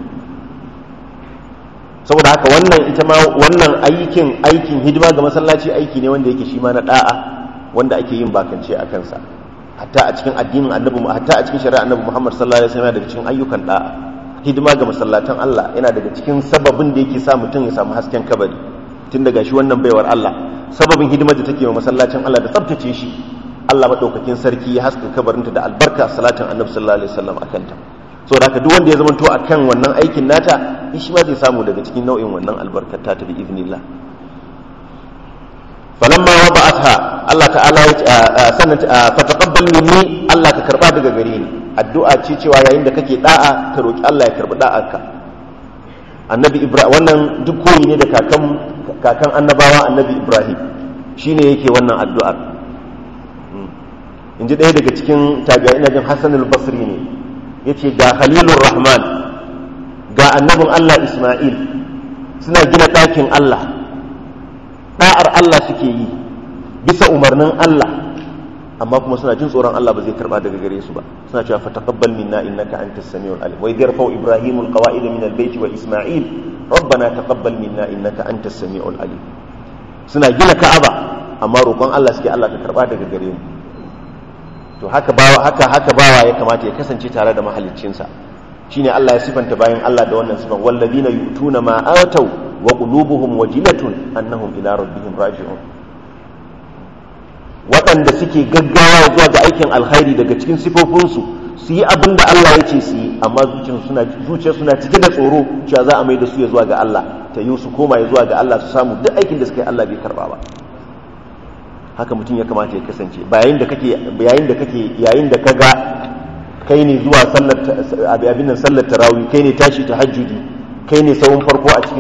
Saboda haka wannan aikin hidima ga masallaci aiki ne wanda yake shi ma na da'a, wanda ake yin bakance a kansa, hatta a cikin addinin annabi, hatta a cikin shari'ar annabi Muhammad sallallahu alaihi wasallam, daga cikin ayyukan da'a hidima ga masallatan Allah yana daga cikin sababin da yake sa mutum ya samu hasken kabari. Tun daga shi wannan baiwar Allah, sababin hidimar da take wa masallacin Allah da tsabtace shi, Allah madaukakin sarki ya haska kabarinta da albarka salatin annabi sallallahu alaihi wasallam akan ta. Saboda haka duk wanda ya zamanto akan wannan aikin nata, shi ma zai samu daga cikin nau'in wannan albarkar ta bi iznillah. Falamma wada'atha, Allah ta'ala ya sannan fataqabbal minni, Allah ka karba daga gare ni. Addu'a ce cewa yayin da kake da'a ka roki Allah ya karbi da'arka. Annabi Ibrahim, wannan duk koyi ne da kakan annabawa Annabi Ibrahim, shine yake wannan addu'ar. Inji ɗaya daga cikin tabi'ai, ina jin Hassan al-Basri ne, yace ga Khalilur Rahman, ga annabin Allah Isma'il, suna gina ɗakin Allah, da'ar Allah suke yi bisa umarnin Allah, amma kuma suna jin tsoron Allah ba zai karba daga gare su ba. Suna cewa fataqabbal minna innaka antas samiul alim, wa yarfa'u ibrahimul qawa'id min al-bayt wa isma'il rabbana taqabbal minna innaka antas samiul alim. Suna gina Ka'aba amma roƙon Allah suke Allah ka karba daga gare mu. To haka bawa ya kamata ya kasance tare da mahaliccinsa. Shine Allah ya sifanta bayan Allah da wannan sifan, walladina yu'tuna ma ataw wa qulubuhum wajilatun annahum ila rabbihim raji'un. Waɗanda suke gaggawa zuwa ga aikin alkhairi daga cikin sifofinsu, su yi abin da Allah ya ce su yi, amma zuciya suna cike da tsoro cewa za a mai da su ya zuwa ga Allah, ta yi su koma ya zuwa ga Allah su samu duk aikin da suka yi Allah bai karba ba. Haka mutum ya kamata ya kasance yayin da ka ga kai ne zuwa sallar tarawih, kai ne tashi tahajjudi, kai ne sawun farko a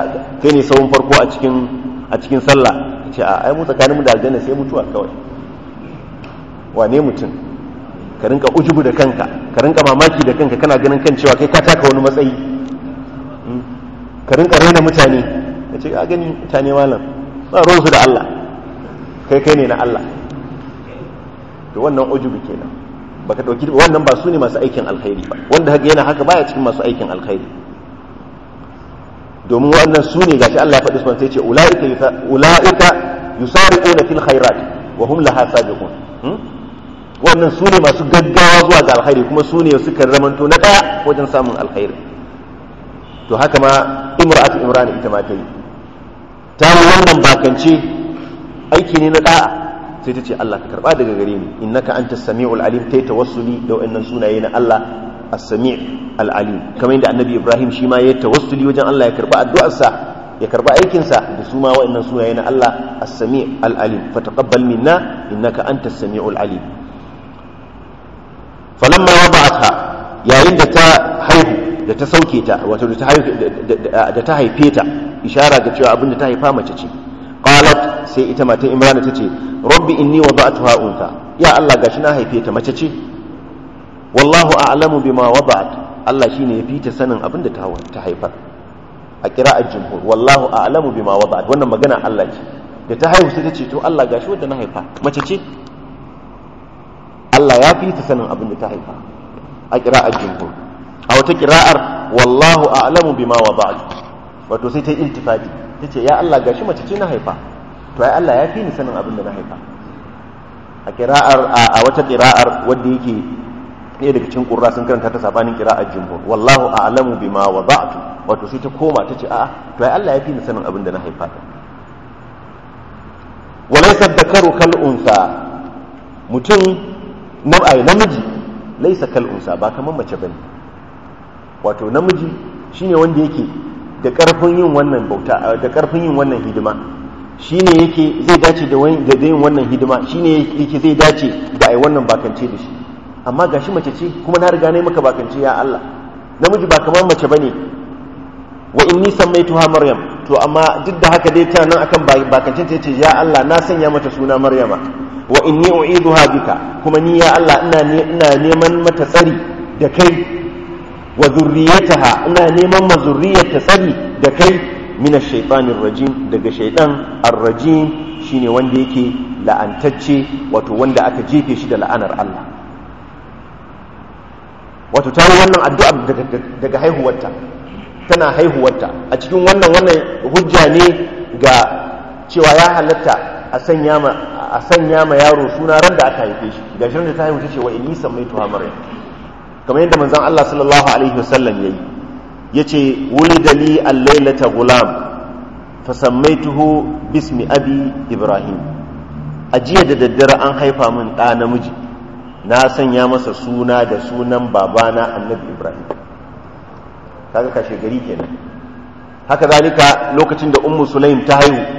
cikin sallah, ce ai mu tsakaninmu da aljanna sai mutuwa kawai. Wane mutum ka rinka ujubu da kanka, ka rinka mamaki da kanka, kana ganin kan cewa kai ka taka wani matsayi, ka rinka raina mutane, ka ce a gani mutane malam ba ruwansu da Allah, kai ne na Allah. To wannan ujubu kenan, baka dauki wannan, ba su ne masu aikin alkhairi ba. Wanda haka yana haka baya cikin masu aikin alkhairi, domin wannan su ne gashi Allah ya faɗi su sai ce ulaika yusari'una fil khairat wa hum laha sabiqun. Wannan su ne masu gaggawa zuwa ga alkhairi, kuma su ne suka zamanto na daya wajen samun alkhairi. To haka ma imra'atu imran ita ma ta yi wannan bakance, aiki ne na da'a, sai ta ce Allah ka karba daga gare ni, innaka antas sami'ul alim. Ta yi tawassuli da wannan sunaye na Allah as-sami' al-alim, kamar yadda annabi Ibrahim shi ma ya tawassuli wajen Allah ya karba addu'arsa, ya karba aikinsa da su ma wa'annan sunaye na Allah as-sami' al-alim. Fataqabbal minna innaka antas sami'ul alim. Falamma wada'atha, yayin da ta haihu da ta sauke ta wato da ta haife ta ishara ga cewa abin da ta haifa mace ce qalat sai ita matan Imran ta ce rabbi inni wada'tuha untha ya Allah gashi na haife ta mace ce wallahu a'lamu bima wada'at Allah shine yafi ta sanin abin da ta haifar a qira'ar jumhur wallahu a'lamu bima wada'at wannan magana Allah ce da ta haihu sai ta ce to Allah gashi wanda na haifa mace ce Allah ya fi ta sanin abin da ta haifa a qira'ar jumhur a wata qira'ar wallahu a'lamu bima wada'at wato sai ta yi iltifati tace ya Allah gashi mace ce na haifa to ai Allah ya fi ni sanin abin da na haifa a qira'ar a wata qira'ar wanda yake ɗaya daga cikin qurra sun karanta ta sabanin qira'ar jumhur wallahu a'lamu bima wada'tu wato sai ta koma tace a'a to ai Allah ya fi ni sanin abin da na haifa walaysa dhakaru kal unsa mutum namiji laysa kal unsa ba kaman mace bane wato namiji shine wanda yake da karfin yin wannan bauta da karfin yin wannan hidima shine yake zai dace da yin wannan hidima shine yake zai dace da ai wannan bakance da shi amma gashi mace ce kuma na riga nayi maka bakance ya Allah namiji ba kamar mace bane wa inni sammaituha maryam to amma duk da haka dai tana nan akan bakancin ta yace ya Allah na sanya mata suna maryama wa inni u'iduha bika kuma ni ya Allah ina neman mata tsari da kai wa zurriyataha ina neman ma zurriyarta tsari da kai min ash-shaytanir rajim daga shaytan ar-rajim shine wanda yake la'antacce wato wanda aka jefe shi da la'anar Allah wato ta yi wannan addu'a daga haihuwarta tana haihuwarta a cikin wannan hujja ne ga cewa ya halatta a sanya ma yaro suna ran da aka haife shi ga shirin da ta haihu tace wa inni sammaituha maryam kamar yadda manzon Allah sallallahu alaihi wasallam yayi yace wulida li al-lailata gulam fa sammaituhu bismi abi ibrahim ajiya da daddare an haifa min da namiji na sanya masa suna da sunan babana annabi ibrahim kaga kashe gari kenan haka zalika lokacin da ummu sulaim da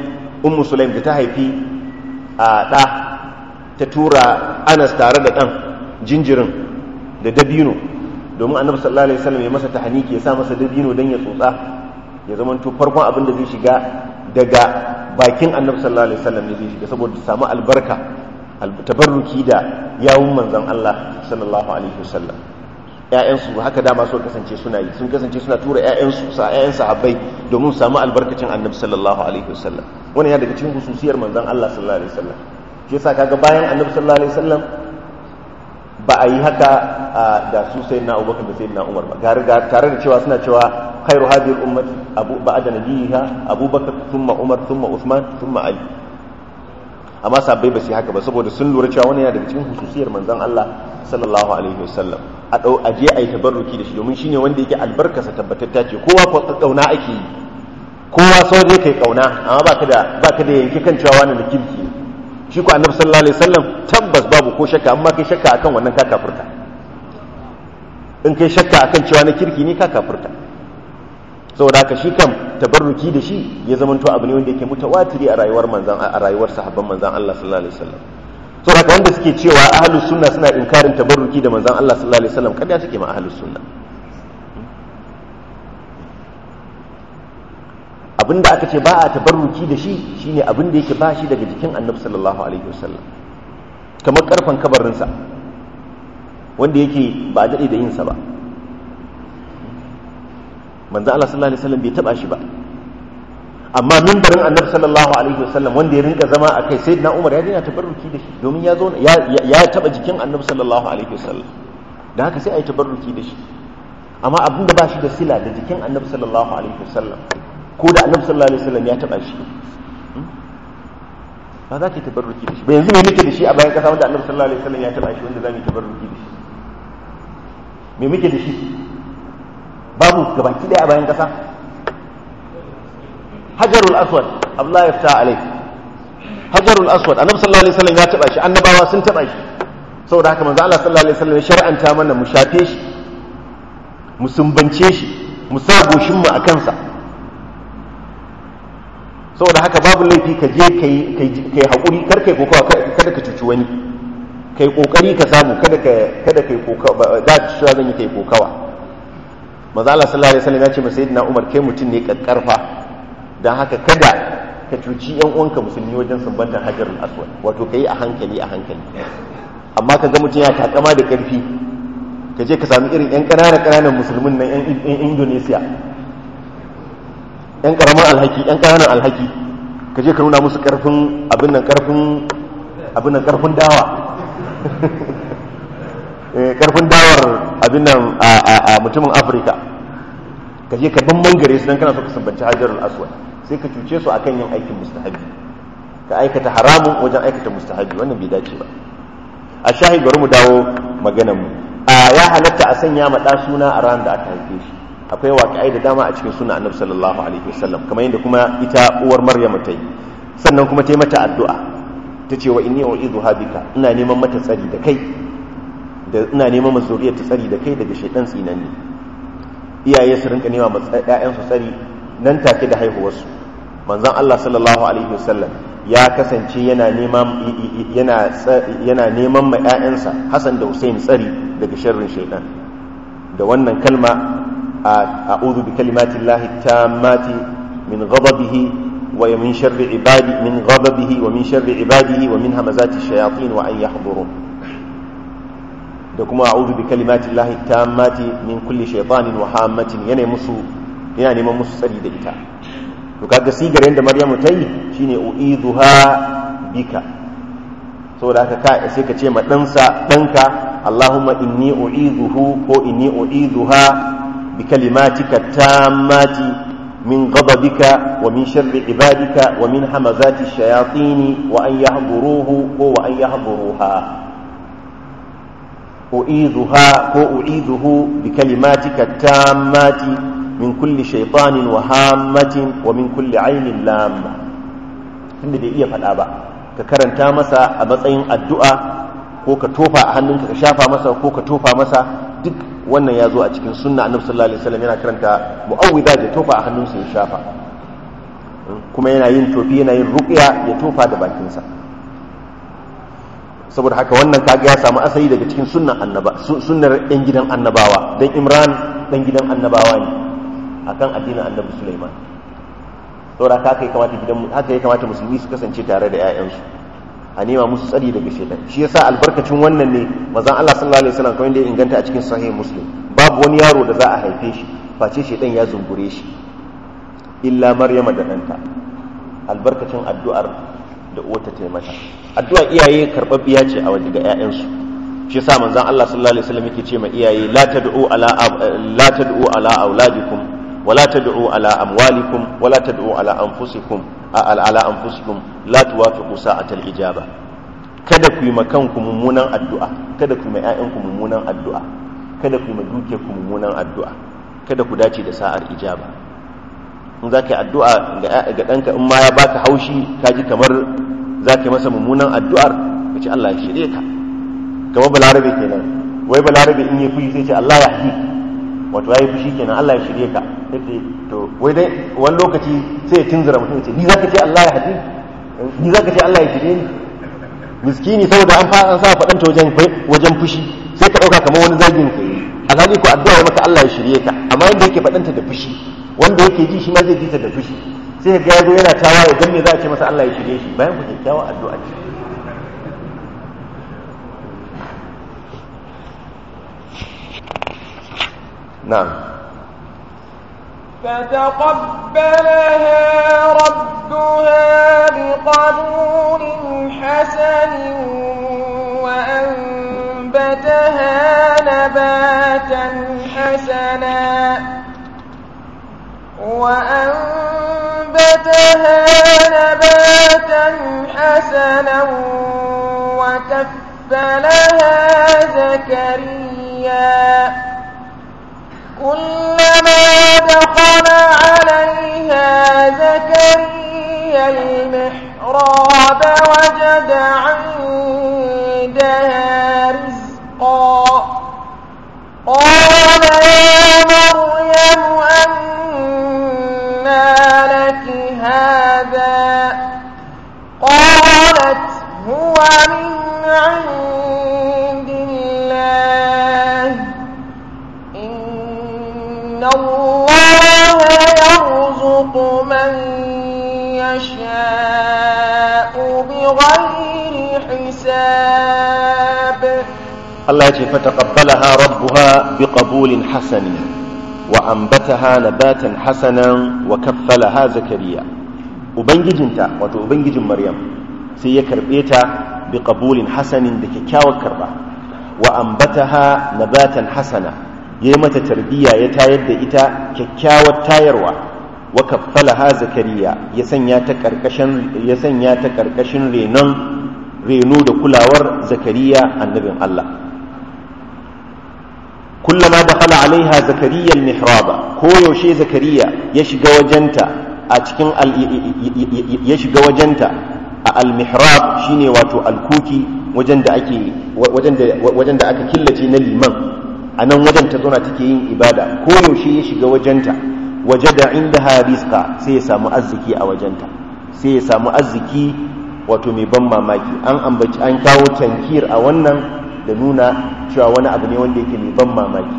ta haifi a da ta tura Anas tare da dan jinjirin da dabino domin annabi sallallahu alaihi wasallam ya masa tahniki ya sa masa dabino dan ya tsotsa ya zamanto farkon abin da zai shiga daga bakin annabi sallallahu alaihi wasallam ne zai shiga saboda samu albarka tabarruki da yawun manzon Allah sallallahu alaihi wasallam ƴaƴansu haka dama sun kasance suna tura ƴaƴan sahabbai domin su samu albarkacin annabi sallallahu alaihi wasallam wannan ya daga cikin hususiyar manzon Allah sallallahu alaihi wasallam shi yasa kaga bayan annabi sallallahu alaihi wasallam ba a yi haka da su sayyidina Abubakar da sayyidina Umar ba tare da cewa suna cewa khairu hadhihi al-ummati ba'da nabiyha Abubakar thumma Umar thumma Uthman thumma Ali amma sahabbai ba su haka ba saboda sun lura cewa wannan yana daga cikin hususiyar manzon Allah sallallahu alaihi wasallam a je a yi tabarruki da shi domin shine wanda yake albarkarsa tabbatatta ce kowa ko kauna ake yi kowa sau zai kai kauna amma baka da yanke kan cewa wani na kirki shi ko annabi sallallahu alaihi wasallam tabbas babu ko shakka amma kai shakka akan wannan ka kafirta in kai shakka akan cewa na kirki ne ka kafirta saboda haka shi kam tabarruki da shi ya zamanto abu ne wanda yake mutawatiri a rayuwar sahabban manzon Allah sallallahu alaihi wasallam saboda haka wanda suke cewa ahlus sunna suna inkarin tabarruki da manzon Allah sallallahu alaihi wasallam kada suke ma ahlus sunna abinda aka ce ba a tabarruki da shi shine abinda yake ba shi daga jikin annabi sallallahu alaihi wasallam kamar karfan kabarinsa wanda yake ba a dade da yinsa ba manzo Allah sallallahu alaihi wasallam bai taba shi ba amma minbarin annabi sallallahu alaihi wasallam wanda ya rinka zama a kai sayyidina Umar ya dena tabarruki da shi domin ya zo ya taba jikin annabi sallallahu alaihi wasallam da haka sai a yi tabarruki da shi amma abinda ba shi da sila da jikin annabi sallallahu alaihi wasallam ko da annabi sallallahu alaihi wasallam ya taba shi ba za ka yi tabarruki da shi ba yanzu me muke da shi a bayan kasa wanda annabi sallallahu alaihi wasallam ya taba shi wanda za mu yi tabarruki da shi me muke da shi babu gabaki daya a bayan kasa hajarul aswad Allah ya fita alai hajarul aswad annabi sallallahu alaihi wasallam ya taba shi annabawa sun taba shi saboda haka manzo Allah sallallahu alaihi wasallam ya shar'anta mana mu shafe shi mu sumbance shi mu sa goshin mu a kansa saboda haka babu laifi ka je kai hakuri kar kai kokawa kada ka cuci wani kai kokari ka samu kada kai kokawa da cewa zan yi kai kokawa. Manzo Allah sallallahu alaihi wasallam ya ce masa sayyidina Umar kai mutum ne kakkarfa dan haka kada ka cuci yan uwanka musulmi wajen sumbantar Hajarul Aswad, wato kai a hankali amma ka ga mutum ya takama da karfi ka je ka sami irin yan ƙananan musulmin nan yan Indonesia yan ƙananan alhaki ka je ka nuna musu karfin abin nan karfin dawa karfin dawar abin nan a mutumin Afirka, ka je ka ban mangare su dan kana so ka sabbanci Hajarul Aswad, sai ka cuce su akan yin aikin mustahabi, ka aikata haramun wajen aikata mustahabi, wannan bai dace ba. A shahi bari mu dawo maganar mu. Ya halatta a sanya ma ɗa suna a ran da aka haife shi. Akwai waƙi'ai da dama a cikin sunna Annabi sallallahu alaihi wasallam, kamar yadda kuma ita uwar Maryam ta yi. Sannan kuma ta yi mata addu'a. Ta ce wa inni u'idhuha bika, ina neman mata tsari da kai. Ina neman mata zuriyar ta tsari da kai daga shaytan tsinanni. Iyaye su rinka nema ma ƴaƴansu tsari nan take da haihuwarsu. Manzon Allah sallallahu alaihi wasallam ya kasance yana neman ma ƴaƴansa Hassan da Hussein tsari daga sharrin shaytan da wannan kalma a'udhu bi kalimati llahi tammati min ghadabihi wa min sharri ibadihi wa min hamazati shayatin wa an yahdurun, da kuma a'udhu bi kalimati llahi tammati min kulli shaytanin wa hammatin, yana neman musu tsari da ita. To kaga sigar yanda Maryamu ta yi shine u'idhuha bika, saboda haka sai ka ce ma danka Allahumma inni u'idhuhu ko inni u'idhuha bi kalimatika tammati min ghadabika wa min sharri ibadika wa min hamazati shayatin wa an yahduruhu ko wa an yahduruha. u'idhuhu bi kalimatika tammati min kulli shaitanin wa hammatin wa min kulli ainin lamma. Tunda bai iya faɗa ba, ka karanta masa a matsayin addu'a ko ka tofa a hannunka ka shafa masa ko ka tofa masa, duk wannan ya zo a cikin sunna. Annabi sallallahu alaihi wasallam yana karanta mu'awwidha da tofa a hannunsa ya shafa, kuma yana yin tofi, yana yin ruqya ya tofa da bakinsa. Saboda haka wannan kaga ya samu asali daga cikin sunnar ɗan gidan annabawa, dan Imran ɗan gidan annabawa ne akan addinin Annabi Sulaiman. Saboda haka ya kamata musulmi su kasance tare da 'ya'yansu, a nema musu tsari daga shaitan. Shi yasa albarkacin wannan ne manzon Allah sallallahu alaihi wasallam kamar da ya inganta a cikin sahih Muslim, babu wani yaro da za a haife shi face shaitan ya zungure shi illa Maryama da ɗanta, albarkacin addu'ar da uwarta ta yi mata. Addu'a iyaye karɓaɓɓiya ce a waje ga 'ya'yansu. Shi yasa manzon Allah sallallahu alaihi wasallam yake ce ma iyaye la tad'u ala auladikum ولا تدعوا على أموالكم ولا تدعوا على أنفسكم لا توافقوا ساعة الإجابة. kada ku yi makanku mummunan addu'a, kada ku yi ƴaƴanku mummunan addu'a, kada ku yi dukiyarku mummunan addu'a, kada ku dace da sa'ar ijaba. In za ka yi addu'a ga ɗanka, in ma ya baka haushi ka ji kamar za ka yi masa mummunan addu'ar, ka ce Allah ya shirye ka. Kamar balarabe kenan, wai balarabe in yi fushi sai ce Allah ya haɗi, wato ya yi fushi kenan Allah ya shirye ka. To wai dai wani lokaci sai ya tunzura mutum ya ce ni za ka ce Allah ya haɗi, ni za ka ce Allah ya shirye ni. Miskini saboda an sa faɗanta wajen fushi sai ka ɗauka kamar wani zagin ka yi, alhali ko addu'a maka Allah ya shirye ka, amma yadda yake faɗanta da fushi, wanda yake ji shi ma zai ji ta da fushi, sai ga ya zo yana tawaye dan me za a ce masa Allah ya shirye shi, bayan ku kyakkyawa addu'a ce. na'am. فتقبلها ربها بقبول حسن وأنبتها نباتا حسنا وكفلها زكريا كلما دخل عليها زكريا المحراب وجد عندها رزقا قال يا مريم أنى لك هذا قالت هو من عند يشاء بغير حساب. الله يجي فتقبلها ربها بقبول حسن وأنبتها نباتا حسنا وكفلها زكريا. وبنجنتا وبنجن مريم سيكربيتا بقبول حسن دكيكاوى كربا وأنبتها نباتا حسنا يمة تربية يتايد إتا كيكاوى التايروى وكفلها زكريا يسنيا تكركشن رينو دكلاور زكريا النبي الله. كلما دخل عليها زكريا المحراب كويو شي زكريا يشغى وجنتا المحراب شيني واتو الكوكي وجندا aka killace na liman anan wajen ta zauna take yin ibada koyo shi ya shiga wajenta wajada indaha rizqa sai ya samu arziki a wajenta sai ya samu arziki wato mai ban mamaki an kawo tankir a wannan da nuna cewa wani abu ne wanda yake mai ban mamaki.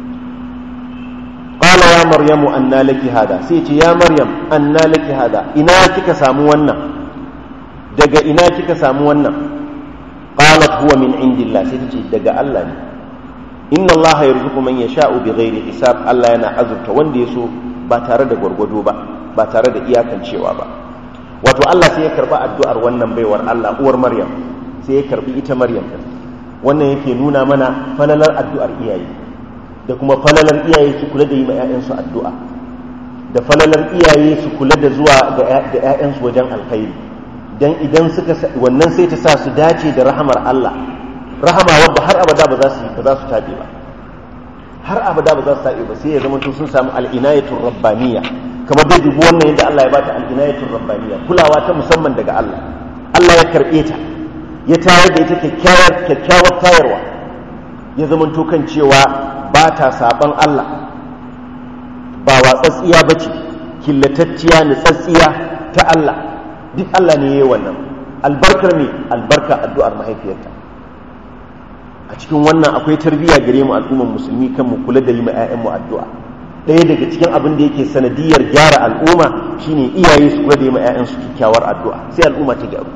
Qala ya maryamu anna laki hada, sai ce ya maryam anna laki hada, ina kika samu wannan, daga ina kika samu wannan? Qalat huwa min indillah, sai ce daga Allah ne. Inna Allah yarzuqu man yasha'u bighairi hisab, Allah yana azurta wanda yaso ba tare da gwargwado ba tare da iyakancewa ba. Wato Allah sai ya karba addu'ar wannan baiwar Allah uwar Maryam, sai ya karbi ita Maryam din. Wannan yake nuna mana falalar addu'ar iyaye da kuma falalar iyaye su kula da yi ma 'ya'yansu addu'a da falalar iyaye su kula da zuwa ga 'ya'yansu wajen alkhairi dan idan suka wannan sai ta sa su dace da rahamar Allah, rahama wadda har abada ba za su tabe ba, har abada ba za su tabe ba, sai ya zama sun samu al'inayatul rabbaniyya kamar dai dubu wannan yadda Allah ya bata al'inayatul rabbaniyya, kulawa ta musamman daga Allah. Allah ya karbe ta ya tayar da ita kyakkyawar tayarwa, ya zama kan cewa ba ta saban Allah, ba watsatsiya ba ce, killatacciya nutsatsiya ta Allah, duk Allah ne ya yi wannan. Albarkar ne albarka addu'ar mahaifiyarta. A cikin wannan akwai tarbiyya gare mu al'ummar musulmi kan mu kula da yi ma 'ya'yanmu addu'a. Ɗaya daga cikin abin da yake sanadiyar gyara al'umma shine iyaye su kula da yi ma 'ya'yansu kyakkyawar addu'a, sai al'umma ta gyaru.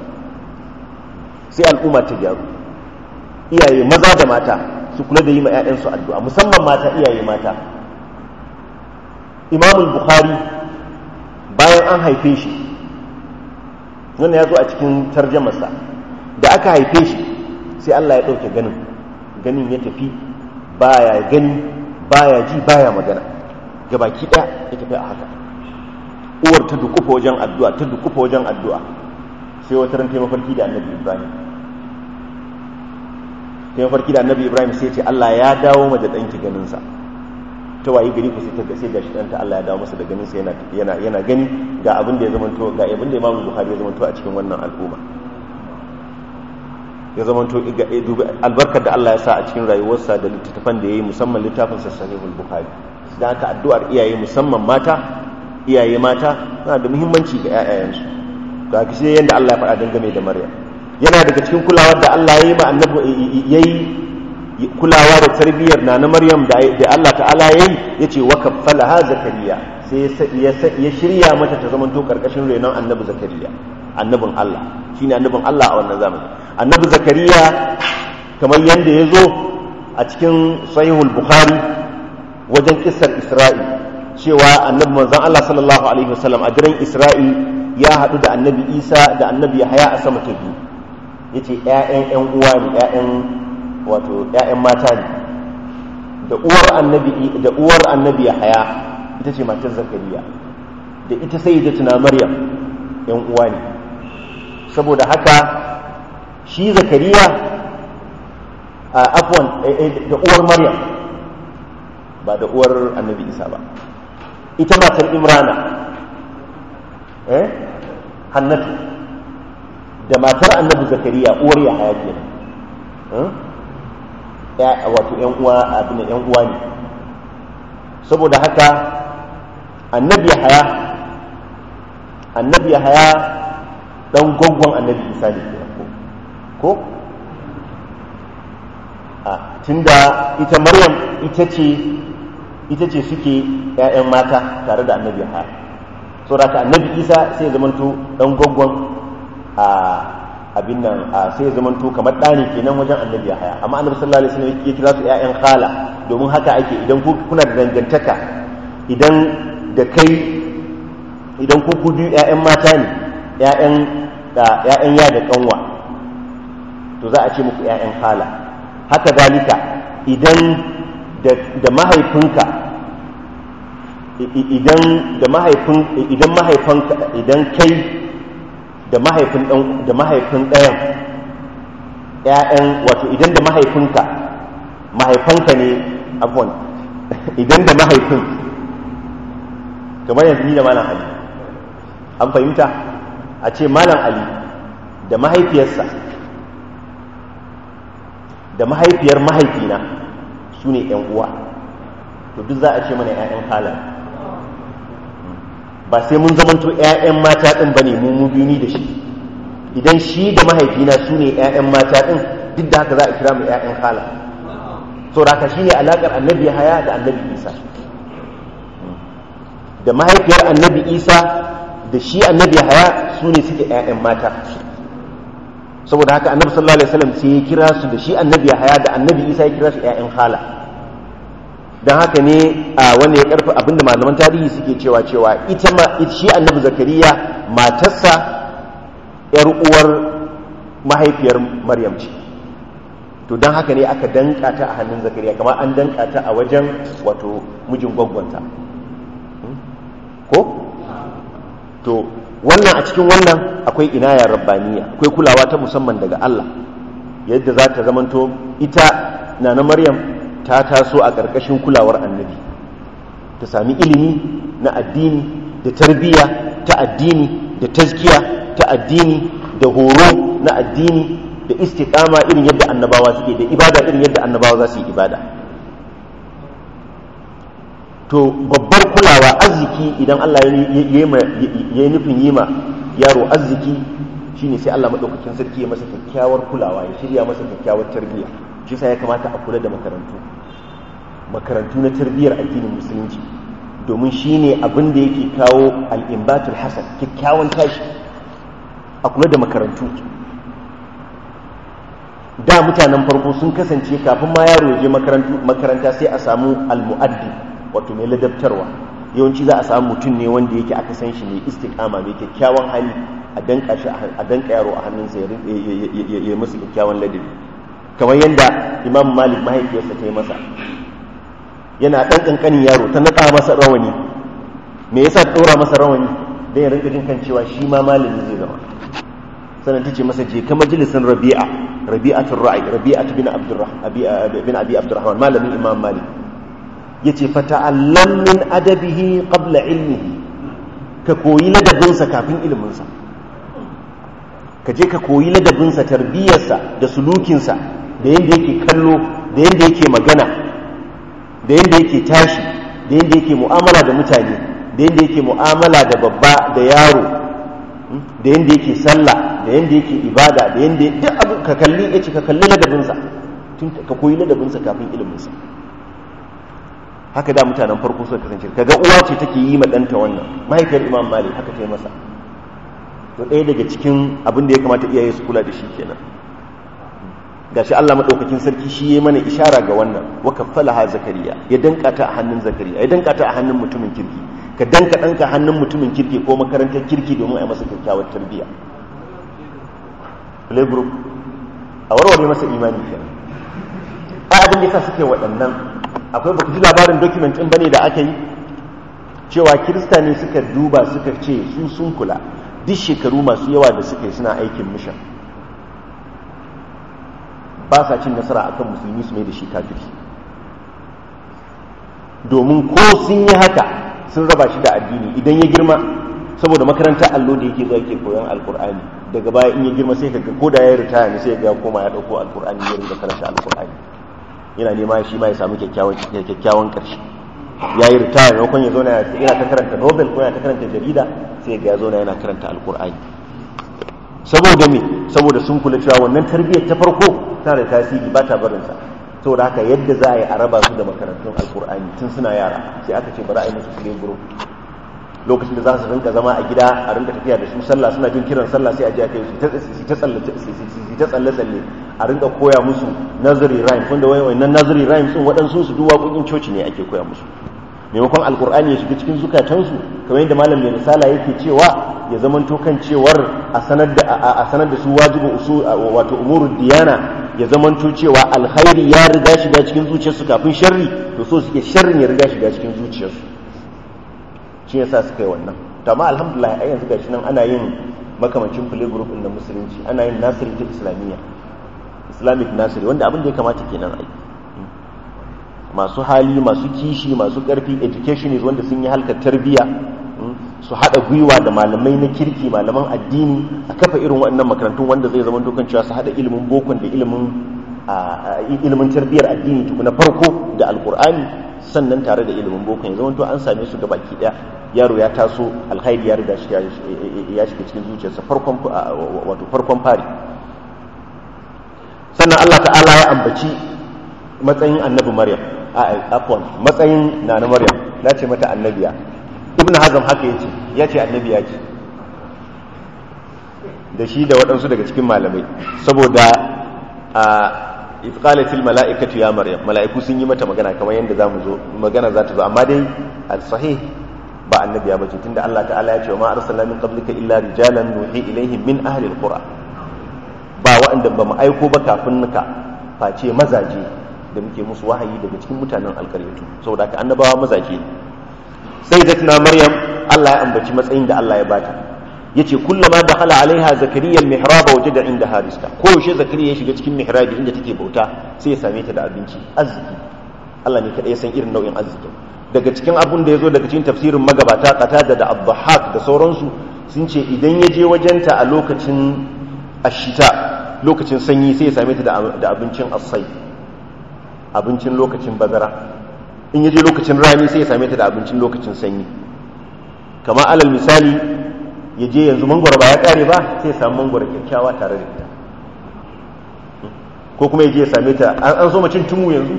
Iyaye maza da mata su kula da yi ma 'ya'yansu addu'a, musamman mata, iyaye mata. Imamul Bukhari bayan an haife shi, wannan ya zo a cikin tarjamarsa, da aka haife shi sai Allah ya ɗauke ganin ya tafi, baya gani baya ji baya magana, gabaki ɗaya ya tafi a haka. Uwar ta dukufa wajen addu'a sai wata ran mafarki da annabi Ibrahim sai ce Allah ya dawo ma da ɗanki ganinsa, ta wayi gari ku sai ta gashi ɗanta Allah ya dawo masa da ganinsa yana gani ga abin da ya zamanto, ga abin da Imam Bukhari ya zamanto a cikin wannan al'umma, ya zamanto albarkar da Allah ya sa a cikin rayuwarsa da littattafan da ya yi, musamman littafin Sahihul Bukhari. Da haka addu'ar iyaye musamman iyaye mata suna da muhimmanci ga 'ya'yayensu. Ga kishi yadda Allah ya faɗa dangane da Maryam, yana daga cikin kulawar da Allah ya yi ma annabi, yayi kulawa da tarbiyyar na Maryam da Allah ta'ala yayi, yace wa kaffalaha Zakariya, sai ya shirya mata ta zamanto karkashin renon annabi Zakariya, annabin Allah, shine annabin Allah a wannan zamani. Annabi Zakariya kamar yanda ya zo a cikin Sahihul Bukhari wajen kissar Isra'i, cewa annabi manzon Allah sallallahu alaihi wasallam a daren Isra'i ya haɗu da annabi Isa da annabi Yahya a sama ta biyu, yace ƴaƴan uwa ne, ƴaƴan mata ne, da uwar annabi Yahya ita ce matar Zakariya, da ita sayyidatuna Maryam ƴan uwa ne. Saboda haka shi Zakariya da uwar Maryam, ba da uwar annabi Isa ba, ita matar Imrana Hannatu da matar annabi Zakariya uwar Yahaya kenan, wato ƴan uwa ne. Saboda haka annabi Yahaya dan gongon annabi Isa ne ko tunda ita Maryam ita ce suke ƴaƴan mata tare da annabi Yahaya, saboda haka annabi Isa sai ya zamanto dan goggon abin nan sai ya zamanto kamar ɗani kenan wajen annabi Yahaya, amma annabi sallallahu alaihi wasallam ya kira su ƴaƴan khala, domin haka ake idan kuna da dangantaka, idan da kai idan ku biyu ƴaƴan mata ne, ƴaƴan ya da kanwa, to za a ce muku ƴaƴan khala. Haka zalika idan da mahaifinka idan kai da mahaifin ɗayan ƴaƴan, wato idan da mahaifanka ne, afwan, idan da mahaifin, kamar yanzu ni da malam Ali, an fahimta, a ce malam Ali da mahaifiyarsa da mahaifiyar mahaifina su ne ‘yan uwa, to duk za a ce mana ‘ya'yan hala, ba sai mun zamanto ‘ya'yan mata ɗin ba ne mu biyu ni da shi. Idan shi da mahaifina su ne ‘ya'yan mata ɗin, duk da haka za a kira mu ‘ya'yan hala. So da haka shi ne alaƙar annabi Yahaya da annabi Isa, da mahaifiyar annabi Isa da shi annabi Yahaya su ne suke ‘ya'yan mata. Saboda haka annabi sallallahu alaihi wasallam sai ya kira su da shi annabi Yahaya da annabi Isa ya kira su ƴaƴan hala. Dan haka ne wanda ya karfa abinda malaman tarihi suke cewa shi annabi Zakariya matarsa ƴar uwar mahaifiyar Maryam ce. To dan haka ne aka danka ta a hannun Zakariya, kamar an danka ta a wajen wato mijin gwaggwanta. Ko? To wannan a cikin wannan akwai inaya rabbaniya, akwai kulawa ta musamman daga Allah, yadda za ta zamanto ita nana Maryam ta taso a ƙarƙashin kulawar annabi, ta sami ilimi na addini da tarbiyya ta addini da tazkiya ta addini da horo na addini da istiqama irin yadda annabawa suke, da ibada irin yadda annabawa za su yi ibada. To babbar kulawa, arziki, idan Allah ya yi nufin yi ma yaro arziki, shine sai Allah maɗaukakin sarki ya masa kyakkyawar kulawa, ya shirya masa kyakkyawar tarbiyya. Shi sa ya kamata a kula da makarantu na tarbiyyar addinin musulunci, domin shine abin da yake kawo al'imbatul hasan, kyakkyawan tashi. A kula da makarantu. Da mutanen farko sun kasance kafin ma yaro ya je makaranta sai a samu al-mu'addi, wato mai ladabtarwa. Yawanci za a samu mutum ne wanda yake aka san shi mai istiqama, mai kyakkyawan hali, a danka yaro a hannunsa ya masa kyakkyawan ladabi, kamar yadda Imam Malik mahaifiyarsa ta yi masa. Yana ɗan ƙanƙanin yaro ta naɗa masa rawani. Me yasa ta ɗora masa rawani? Dan ya rinka jin kan cewa shi ma malami zai zama. Sannan ta ce masa, je ka majalisin Rabi'atul Ra'i, Rabi'atu bin Abi Abdurrahman, malamin Imam Malik. Yace fata'allam min adabihi qabla ilmihi, ka koyi ladabinsa kafin iliminsa. Ka je ka koyi ladabinsa, tarbiyarsa da sulukinsa, da yanda yake kallo, da yanda yake magana, da yanda yake tashi, da yanda yake mu'amala da mutane, da yanda yake mu'amala da babba da yaro, da yanda yake sallah, da yanda yake ibada, da yanda duk abu ka kalli, yace ka kalli ladabinsa, tun ka koyi ladabinsa kafin iliminsa. Haka da mutanen farko suka kasance. Kaga uwa ce take yi ma ɗanta wannan, mahaifiyar Imam Malik haka ta yi masa. To ɗaya daga cikin abin da ya kamata iyaye su kula da shi kenan. Gashi Allah madaukakin sarki shi yayi mana ishara ga wannan, wa kaffalaha Zakariya, ya danka ta a hannun Zakariya, ya danka ta a hannun mutumin kirki. Ka danka ɗanka hannun mutumin kirki ko makarantar kirki domin a yi masa kyakkyawar tarbiyya. Playgroup a warware masa imani kenan. Ai abin da yasa suke waɗannan, akwai baka ji labarin document ɗin bane da aka yi cewa kirista ne suka duba suka ce su sun kula duk shekaru masu yawa da suka yi suna aikin mission ba sa cin nasara akan musulmi su mai da shi kafiri, domin ko sun yi haka sun raba shi da addini. Idan ya girma, saboda makarantar allo da yake zuwa ke koyon alkur'ani, daga baya in ya girma sai ka ga ko da ya ritaya ne sai ya ga koma ya dauko alkur'ani ya rinka karanta alkur'ani, yana nema shi ma ya samu kyakkyawan ƙarshe. Ya yi ritaya maimakon ya zauna yana ta karanta Nobel ko yana ta karanta jarida, sai ya zauna yana karanta alkur'ani. Saboda me? Saboda sun kula cewa wannan tarbiyyar ta farko tana da tasiri, ba ta barinsa. Saboda haka yadda za a yi a raba su da makarantun alkur'ani tun suna yara, sai aka ce bari a yi musu play group. lokacin da za su rinka zama a gida a rinka tafiya da su sallah suna jin kiran sallah sai a je a kai su ta tsalle a rinka koya musu nursery rhymes wanda wannan nursery rhymes din waɗansu su duk waƙoƙin coci ne ake koya musu maimakon alkur'ani ya shiga cikin zukatansu kamar yadda malam mai risala yake cewa ya zamanto kan cewar a sanar da su wajibu usul wato umurud diyana ya zamanto cewa alkhairi ya riga shiga cikin zuciyarsu kafin sharri to so suke sharrin ya riga shiga cikin zuciyarsu shi yasa suka yi wannan to amma alhamdulillah ai yanzu gashi nan ana yin makamancin play group din na musulunci ana yin nasiri ta islamiyya islamic nasiri wanda abin da ya kamata kenan ai masu hali masu kishi masu ƙarfi educationist wanda sun yi halkar tarbiyya su haɗa gwiwa da malamai na kirki malaman addini a kafa irin waɗannan makarantun wanda zai zama dokan cewa su haɗa ilimin bokon da ilimin tarbiyyar addini tukuna farko da alkur'ani sannan tare da ilimin bokon ya zama to an same su gabaki ɗaya yaro ya taso alkhairi ya riga ya shiga cikin zuciyarsa farkon fari sannan Allah ta'ala ya ambaci matsayin annabi Maryam matsayin nana Maryam na ce mata annabiya ibn Hazm haka yace annabiya ce da shi da waɗansu daga cikin malamai saboda ifqalatil mala'ikatu ya Maryam mala'iku sun yi mata magana kamar yadda zamu zo magana za ta zo amma dai al-sahih ba annabiya bace tunda Allah ta'ala ya ce wa ma arsalna min qablika illa rijalan nuhi ilaihim min ahli al-qura ba waɗanda ba mu aiko ba kafin nuka face mazaje da muke musu wahayi daga cikin mutanen alkaryatu saboda haka annabawa mazaje sai da tuna Maryam Allah ya ambaci matsayin da Allah ya bata yace kullama dakhala alaiha zakariya almihraba wajada indaha rizqa ko yaushe zakariya ya shiga cikin mihrabi inda take bauta sai ya same ta da abinci arziki Allah ne kada ya san irin nau'in arziki daga cikin abun da yazo daga cikin tafsirin magabata Qatada da Abdahhak da sauransu sun ce idan ya je wajenta a lokacin ashita lokacin sanyi sai ya same ta da abincin asai abincin lokacin bazara in yaje lokacin rani sai ya same ta da abincin lokacin sanyi kama alal misali yaje yanzu mangwaro ba ya kare ba sai ya samu mangwaro kyakkyawa tare da ita ko kuma yaje ya same ta an so macin tumu yanzu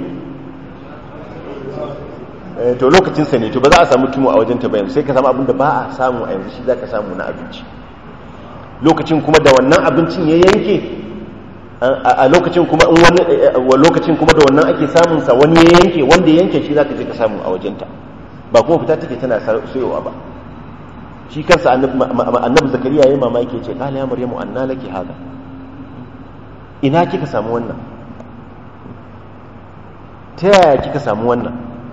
to lokacin sa ne to ba za a samu tumu a wajen ta ba yanzu sai ka samu abin da ba a samu a yanzu shi zaka samu na abinci lokacin kuma da wannan abincin ya yanke a lokacin kuma in wani lokacin kuma da wannan ake samun sa wani ya yanke wanda ya yanke shi zaka je ka samu a wajenta ba kuma fita take tana sayowa ba shi kansa annabi zakariya yayin mamaki ya ce qala ya maryamu anna laki hada ina kika samu wannan ta yaya kika samu wannan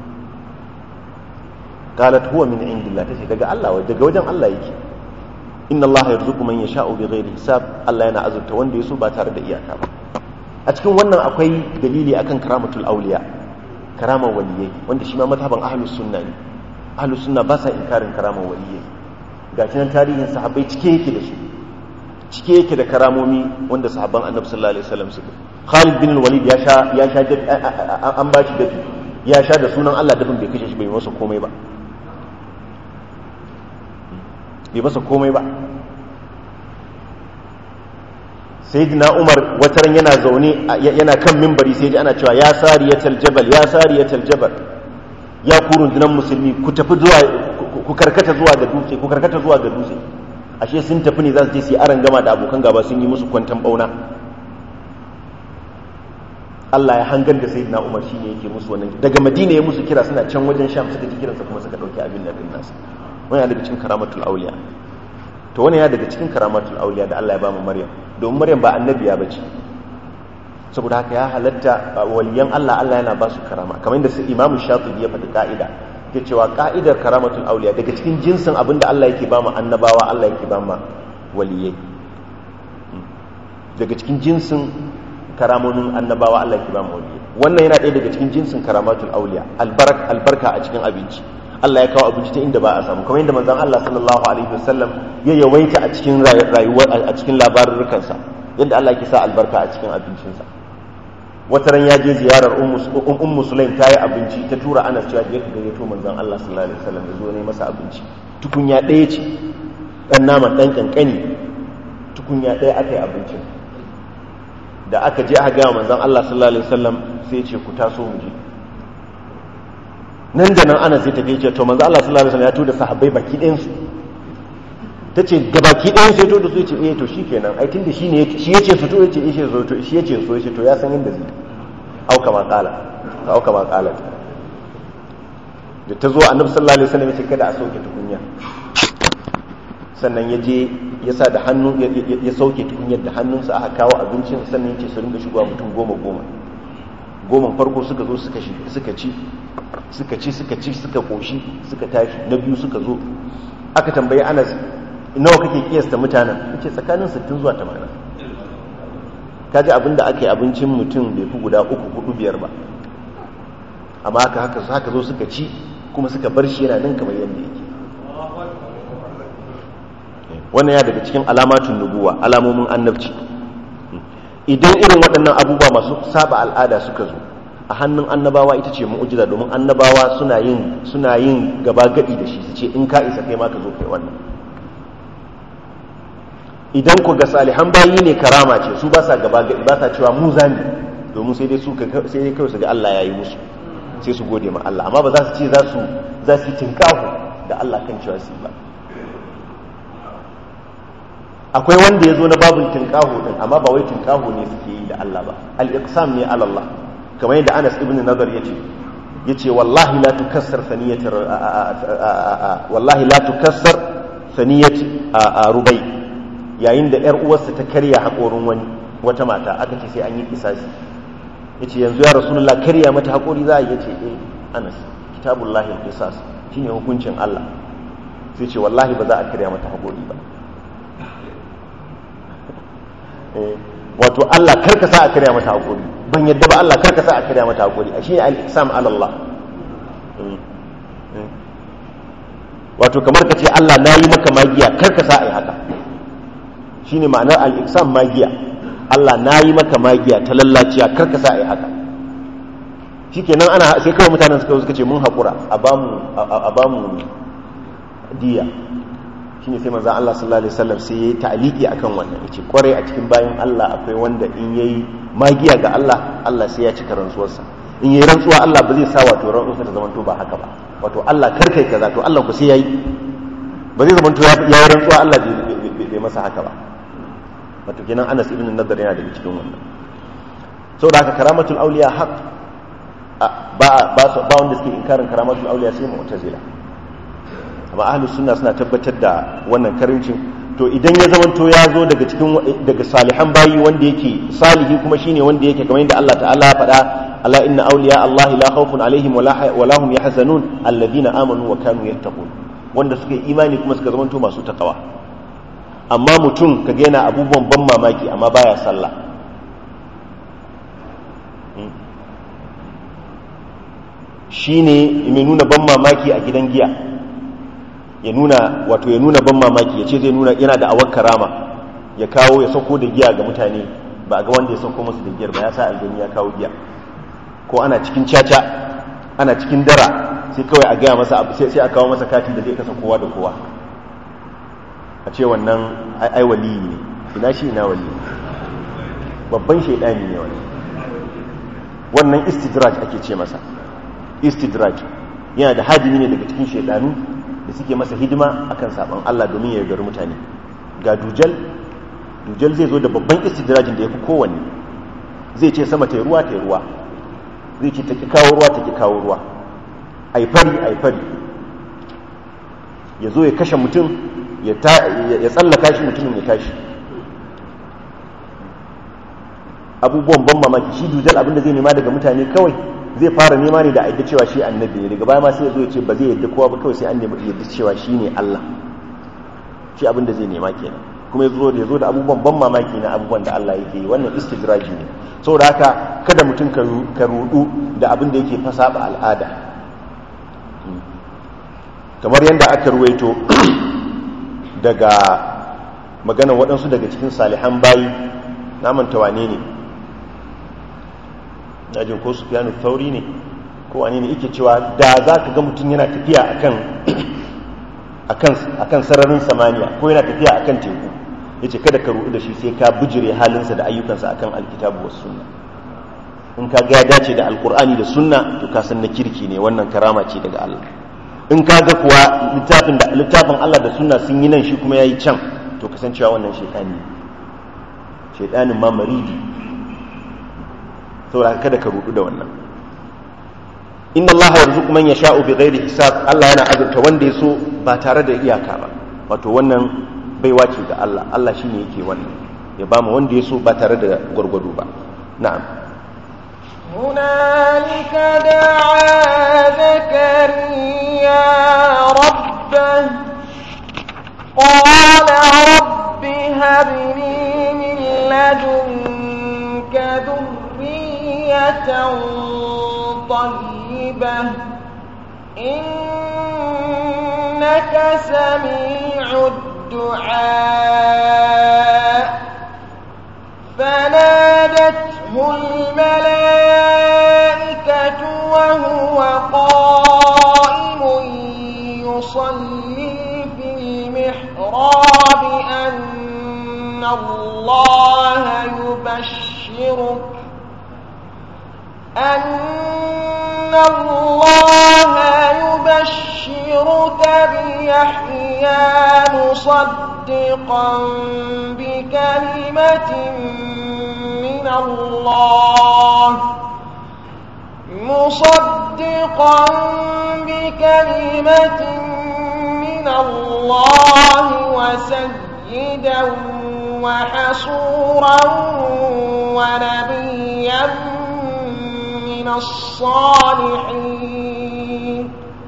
qalat huwa min indillah tace daga Allah daga wajen Allah yake inna allaha yarzuqu man yasha'u bighairi hisab Allah yana azurta wanda yaso ba tare da iyaka ba a cikin wannan akwai dalili akan karamatul awliya karamar waliyai wanda shi ma mazhaban ahlus sunna ne ahlus sunna ba sa inkarin karamar waliyai gashi nan tarihin sahabbai cike yake da su cike yake da karamomi wanda sahabban annabi sallallahu alaihi wasallam suka Khalid bin Walid ya sha an ba shi dafi ya sha da sunan Allah dafin bai kashe shi bai masa komai ba sayyidina Umar wataran yana zaune yana kan minbari sai ji ana cewa ya sariyatal jabal ya kurun dinan musulmi ku tafi zuwa ku karkata zuwa ga dutse ashe sun tafi ne za su je su yi aran gama da abokan gaba sun yi musu kwantan bauna Allah ya hangar da sayyidina Umar shine yake musu wannan daga Madina ya musu kira suna can wajen Sham suka ji kiransa kuma suka dauki abin nan nasu wannan daga cikin karamatul auliya to wannan ya daga cikin karamatul auliya da Allah ya ba mu Maryam domin Maryam ba annabiya bace saboda haka ya halatta waliyan Allah yana ba su karama kamar yadda Imam Shatibi ya faɗi ka'ida ke cewa ka'idar karamatul auliya daga cikin jinsin abinda Allah yake ba mu annabawa Allah yake ba mu waliyai daga cikin jinsin karamomin annabawa Allah yake ba mu waliyai wannan yana ɗaya daga cikin jinsin karamatul auliya albarka a cikin abinci Allah ya kawo abinci ta inda ba a samu kamar yadda manzon Allah sallallahu alaihi wasallam ya yawaita a cikin rayuwar a cikin labarukansa yadda Allah yake sa albarka a cikin abincinsa wata ran ya je ziyarar ummu sulaim ta yi abinci ta tura ana cewa je ka gayyato manzon Allah sallallahu alaihi wasallam ya zo ne masa abinci tukunya ɗaya ce dan naman dan kankani tukunya ɗaya aka yi abincin da aka je aka ga manzon Allah sallallahu alaihi wasallam sai ya ce ku taso mu je nan da nan ana sai ta ce to manzo Allah sallallahu alaihi wasallam ya tura sahabbai baki ɗayan su tace gabaki ɗayan su ya tura su yace to shikenan ai tunda shi yace su to yace shi yace to ya san inda zai auka ma kala da ta zo annabi sallallahu alaihi wasallam ya ce kada a sauke tukunya sannan ya je ya sa da hannu ya sauke tukunyar da hannunsa aka kawo abincin sannan ya ce su rinka shigowa mutum goma farko suka zo suka ci suka koshi suka tashi na biyu suka zo aka tambayi Anas nawa kake kiyasta mutanen yace tsakanin 60 zuwa 80 kaji abinda ake abincin mutum bai fi guda 3 4 5 ba amma haka zo suka ci kuma suka bar shi yana nan kamar yadda yake wannan ya daga cikin alamatun nubuwa alamomin annabci idan irin waɗannan abubuwa masu saba al'ada suka zo a hannun annabawa ita ce mu'jiza domin annabawa suna yin gaba gadi da shi su ce in ka isa kai ma ka zo kai wannan idan ku ga salihan bayi ne karama ce su ba sa gaba gadi ba sa cewa mu zami domin sai dai kawai su ga Allah ya yi musu sai su gode ma Allah amma ba za su ce za su tinkahu da Allah kan cewa su ba akwai wanda ya zo na babin tinkahu din amma ba wai tinkahu ne suke yi da Allah ba al-iqsam ne ala Allah kamar yadda Anas ibn Nadar yace wallahi la tukassar saniyati rubai yayin da yar uwarsa ta karya hakorin wata mata aka ce sai an yi kisasi yace yanzu ya rasulullah karya mata hakori za a yace Anas kitabullahi al-qisas shine hukuncin Allah sai ce wallahi ba za a karya mata hakori ba wato Allah karka sa a karya mata hakuri ban yadda ba Allah karka sa a karya mata hakuri a shi al-iqsam ala Allah wato kamar ka ce Allah na yi maka magiya karka sa a yi haka shine ma'anar al-iqsam magiya Allah na yi maka magiya ta lallaciya karka sa a yi haka shikenan ana sai kawai mutanen suka ce mun hakura a bamu diya shine sai manzo Allah sallallahu alaihi wasallam sai yayi ta'liqi akan wannan yace kware a cikin bayin Allah akwai wanda in yayi magiya ga Allah sai ya cika rantsuwarsa in yayi rantsuwa Allah ba zai sa wato rantsuwarsa ta zamanto ba haka ba wato Allah karkai kaza to Allah ku sai yayi ba zai zamanto yayi rantsuwa Allah bai masa haka ba wato kenan Anas ibn Nadar yana daga cikin wannan saboda haka karamatul awliya haq ba wanda suke inkarin karamatul awliya sai mu'tazila amma ahlus sunna suna tabbatar da wannan karincin to idan ya zamanto ya zo daga salihan bayi wanda yake salihi kuma shine wanda yake kamar yadda Allah ta'ala ya faɗa ala inna awliya Allah la khawfun alaihim wa la hum yahzanun alladhina amanu wa kanu yattaqun wanda suka yi imani kuma suka zamanto masu takawa amma mutum kaga yana abubuwan ban mamaki amma baya sallah shine mai nuna ban mamaki a gidan giya ya nuna ban mamaki ya ce zai nuna yana da awar karama ya kawo ya sauko da giya ga mutane ba ga wanda ya sauko musu da giyar ba ya sa aljani ya kawo giya ko ana cikin caca ana cikin dara sai kawai a gaya masa abu sai a kawo masa kati da zai kasa kowa da kowa a ce wannan ai waliyi ne ina shi ina waliyi babban shaidani ne wannan istidraj ake ce masa istidraj yana da hadimi ne daga cikin shaidanu da suke masa hidima akan saban Allah domin ya yaudari mutane ga dujal zai zo da babban istidrajin da ya fi kowanne zai ce sama ta ruwa zai ce ta ki kawo ruwa ai fari ya zo ya kashe mutum ya tsallaka shi mutumin ya tashi abubuwan ban mamaki shi dujal abinda zai nema daga mutane kawai zai fara nema ne da aida cewa shi annabi ne daga baya ma sai ya zo ya ce ba zai yadda kowa ba kawai sai an nemi yadda cewa shi ne Allah shi abinda zai nema kenan kuma ya zo da abubuwan ban mamaki na abubuwan da Allah yake yi wannan istidraji ne saboda haka kada mutum ka rudu da abin da yake fasaba al'ada kamar yadda aka ruwaito daga maganar waɗansu daga cikin salihan bayi na manta wane ne najin ko Sufyanu Thauri ne ko wane ne yake cewa da za ka ga mutum yana tafiya akan sararin samaniya ko yana tafiya akan teku yace kada ka ruɗu da shi sai ka bijire halinsa da ayyukansa akan alkitabu was sunna in ka ga ya dace da alkur'ani da sunna to ka san na kirki ne, wannan karama ce daga Allah. in ka ga kuwa littafin Allah da sunna sun yi nan shi kuma yayi can, to kasancewa wannan shaytanin ma maridi, saboda kada ka rudu da wannan. inna Allah yarzuqu man yasha'u bighairi hisab, Allah yana azurta wanda ya so ba tare da iyaka ba, wato wannan baiwa ce ga Allah, Allah shine yake wannan, ya ba mu wanda ya so ba tare da gwargwado ba. na'am. هنالك دعا زكريا ربه قال رب هب لي من لدنك ذرية طيبة إنك سميع الدعاء. فنادته الملائكة وهو قائم يصلي في المحراب أن الله يبشرك بيحيى مصدقا بكلمة من الله وسيدا وحصورا ونبيا من الصالحين.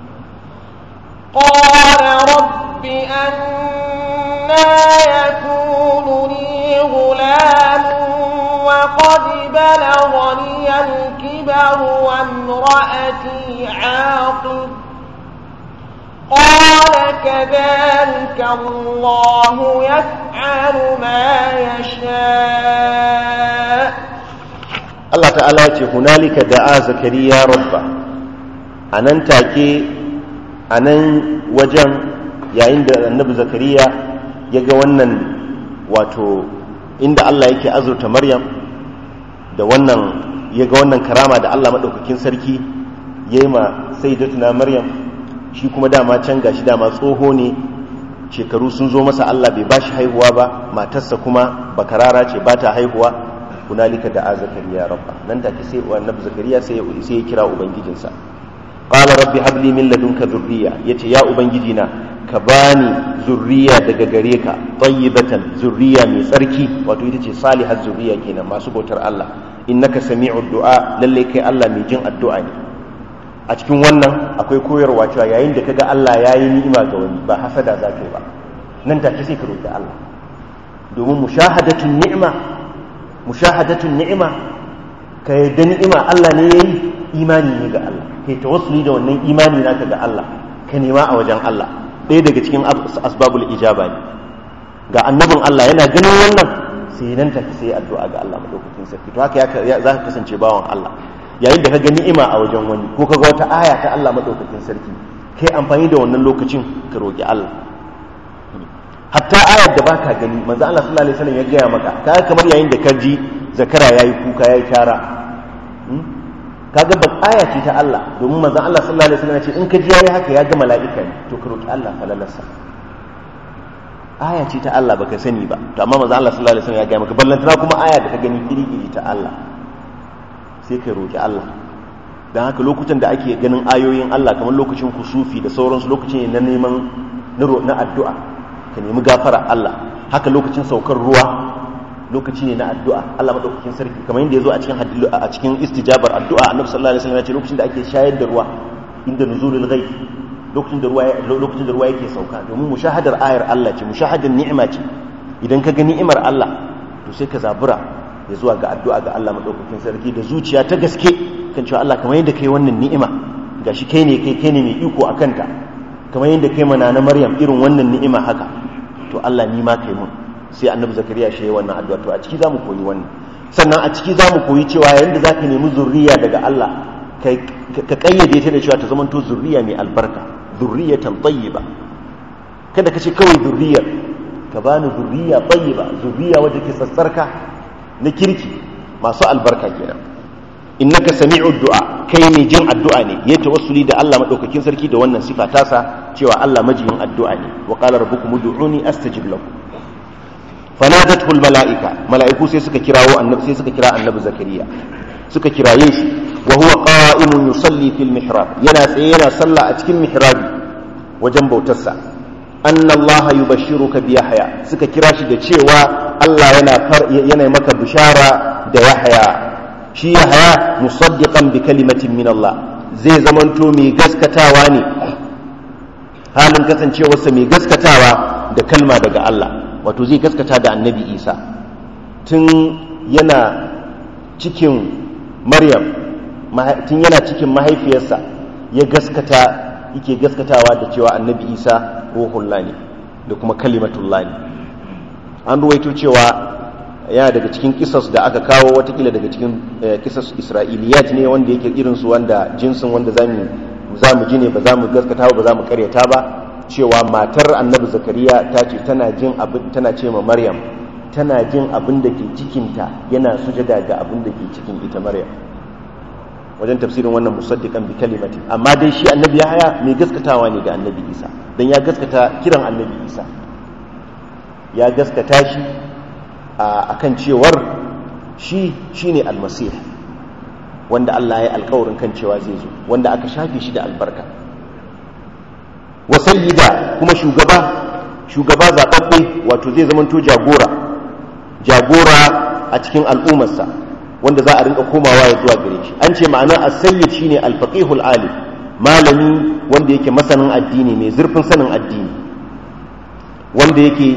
قال رب أنى يكون لي غلام وقد بلغني الكبر وامرأتي عاقر. قال كذلك الله يفعل ما يشاء. Allah ta'ala ya ce hunalika da'a zakariya rabba, anan take anan wajen yayin da annabi zakariya ya ga wannan wato inda Allah yake azurta Maryam da wannan, ya ga wannan karama da Allah madaukakin sarki yayi ma sayyidatuna Maryam, shi kuma dama can gashi dama tsoho ne, shekaru sun zo masa, Allah bai bashi haihuwa ba, matarsa kuma bakarara ce ba ta haihuwa. hunalika da'a zakariya rabba, nan take sai annabi zakariya sai ya kira ubangijinsa. qala rabbi habli min ladunka dhurriya, yace ya ubangijina ka bani zurriya daga gare ka, tayyibatan zurriya mai tsarki, wato ita ce salihar zurriya kenan, masu bautar Allah. innaka sami'ud du'a, lalle kai Allah mai jin addu'a ne. a cikin wannan akwai koyarwa cewa yayin da kaga Allah yayi ni'ima ga wani, ba hasada za ka yi ba, nan take sai ka roki Allah, domin mushahadatul ni'ima ka yadda ni'ima Allah ne yayi, imani ne ga Allah, kai tawassuli da wannan imani naka ga Allah, ka nema a wajen Allah. ɗaya daga cikin asbabul ijaba ne. ga annabin Allah yana ganin wannan sai nan take sai addu'a ga Allah madaukakin sarki. to haka za ka kasance bawan Allah yayin da ka ga ni'ima a wajen wani, ko ka ga wata aya ta Allah madaukakin sarki, kai amfani da wannan lokacin ka roki Allah. hatta ayar da baka gani, manzo Allah sallallahu alaihi wasallam ya gaya maka, kaga kamar yayin da ka ji zakara yayi kuka yayi kyara, kaga ba aya ce ta Allah, domin manzo Allah sallallahu alaihi wasallam ya ce in ka ji yayi haka ya ga mala'ika ne, to ka roki Allah falalarsa. aya ce ta Allah baka sani ba, to amma manzo Allah sallallahu alaihi wasallam ya gaya maka, ballantana kuma aya da ka gani iri ta Allah, sai ka roki Allah. dan haka lokutan da ake ganin ayoyin Allah kamar lokacin kusufi da sauransu, lokaci ne na neman na addu'a, ka nemi gafara Allah. haka lokacin saukar ruwa lokaci ne na addu'a, Allah madaukakin sarki, kamar yadda yazo a cikin istijabar addu'a, annabi sallallahu alaihi wasallam ya ce lokacin da ake shayar da ruwa, inda nuzulul ghaib, lokacin da ruwa yake sauka, domin mushahadar ayar Allah ce, mushahadar ni'ima ce. idan ka ga ni'imar Allah to sai ka zabura ya zuwa ga addu'a ga Allah madaukakin sarki da zuciya ta gaske kan cewa Allah kamar yadda kai wannan ni'ima, gashi kai ne mai iko akan ta, kamar yadda kai mana na Maryam irin wannan ni'ima haka, to Allah ni ma kai mun. sai annabi zakariya shi wannan addu'a. to a ciki zamu koyi wannan, sannan a ciki zamu koyi cewa yayin da zaka nemi zurriya daga Allah, ka kayyade ta da cewa ta zamanto zurriya mai albarka, zurriyatan tayyiba. kada ka ce kawai zurriyar, ka bani zurriya tayyiba, zurriya wadda ke tsatsarka na kirki, masu albarka kenan. innaka sami'ud du'a, kai mai jin addu'a ne. Ya tawassuli da Allah madaukakin sarki da wannan sifa tasa cewa Allah majiyin addu'a ne. Wa qala rabbukum ud'uni astajib lakum. Fanadathu almala'ika, mala'iku sai suka kirawo annabi, sai suka kira annabi Zakariya, suka kiraye shi wa huwa qa'imun yusalli fil mihrab, yana tsaye yana sallah a cikin mihrabi wajen bautarsa. Anna Allah yubashshiruka bi Yahya, suka kira shi da cewa Allah yana maka bishara da Yahya. Shi Yahya musaddiqan bi kalimatin min Allah, zai zamanto mai gaskatawa ne, halin kasancewarsa mai gaskatawa da kalma daga Allah, wato zai gaskata da annabi Isa. Tun yana cikin Maryam, tun yana cikin mahaifiyarsa yake gaskatawa da cewa annabi Isa ruhullah ne da kuma kalimatullah ne. An ruwaito cewa yana daga cikin kisas da aka kawo, watakila daga cikin kisas isra'iliyat ne wanda yake irinsu, wanda jinsin wanda za mu ji ne, ba za mu gaskata ba za mu karyata ba, cewa matar annabi Zakariya ta ce tana ce ma Maryam tana jin abin da ke cikinta yana sujada ga abin da ke cikin ita Maryam, wajen tafsirin wannan musaddiqan bi kalimati. Amma dai shi annabi Yahya mai gaskatawa ne ga annabi Isa, dan ya gaskata kiran annabi Isa, ya gaskata shi akan cewar shi shine almasih wanda Allah ya alƙawarin kan cewa zai zo, wanda aka shafe shi da albarka. Wa sayyida, kuma shugaba zababbe, wato zai zamanto jagora a cikin al'ummarsa, wanda za a rinka komawa ya zuwa gare shi. An ce ma'ana as-sayyid shine al-faqihul alim, malami wanda yake masanin addini, mai zurfin sanin addini, wanda yake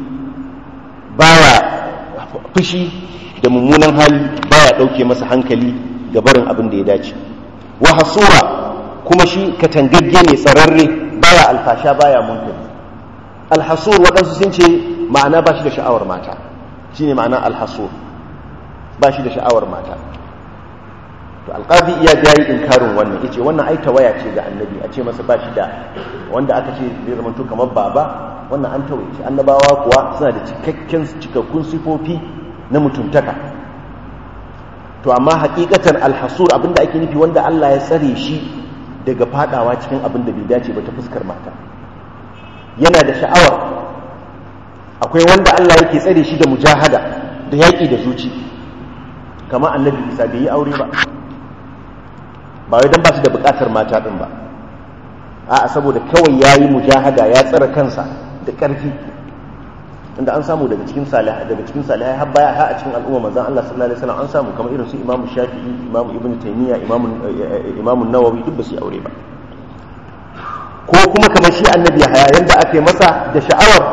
baya fushi da mummunan hali, baya dauke masa hankali ga barin abin da ya dace. Wa hasura, kuma shi katangagge ne, tsararre, baya alfasha, baya munkari. Alhasur waɗansu sun ce ma'ana ba shi da sha'awar mata, shine ma'ana alhasur, ba shi da sha'awar mata. To alqadi iya yayi inkarin wannan, yace wannan ai tawaya ce ga annabi, a ce masa ba shi da, wanda aka ce zai zama to kamar baba, wannan an tawaye shi. Annabawa kuwa suna da cikakkun sifofi na mutuntaka. To amma hakikatan alhasur abinda ake nufi wanda Allah ya tsare shi daga fadawa cikin abin da bai dace ba ta fuskar mata, yana da sha'awar. Akwai wanda Allah yake tsare shi da mujahada, da yaƙi da zuci, kamar annabi Isa bai yi aure ba wai dan ba shi da buƙatar mata din ba, a'a saboda kawai yayi mujahada, ya tsare kansa da ƙarfi, inda an samu daga cikin salihai har baya har a cikin al'umma manzon Allah sallallahu alaihi wasallam an samu kamar irin su Imam Shafi'i, Imam Ibn Taymiyyah, Imam Nawawi, duk ba su aure ba. Ko kuma kamar shi annabi Yahya, yanda aka yi masa da sha'awar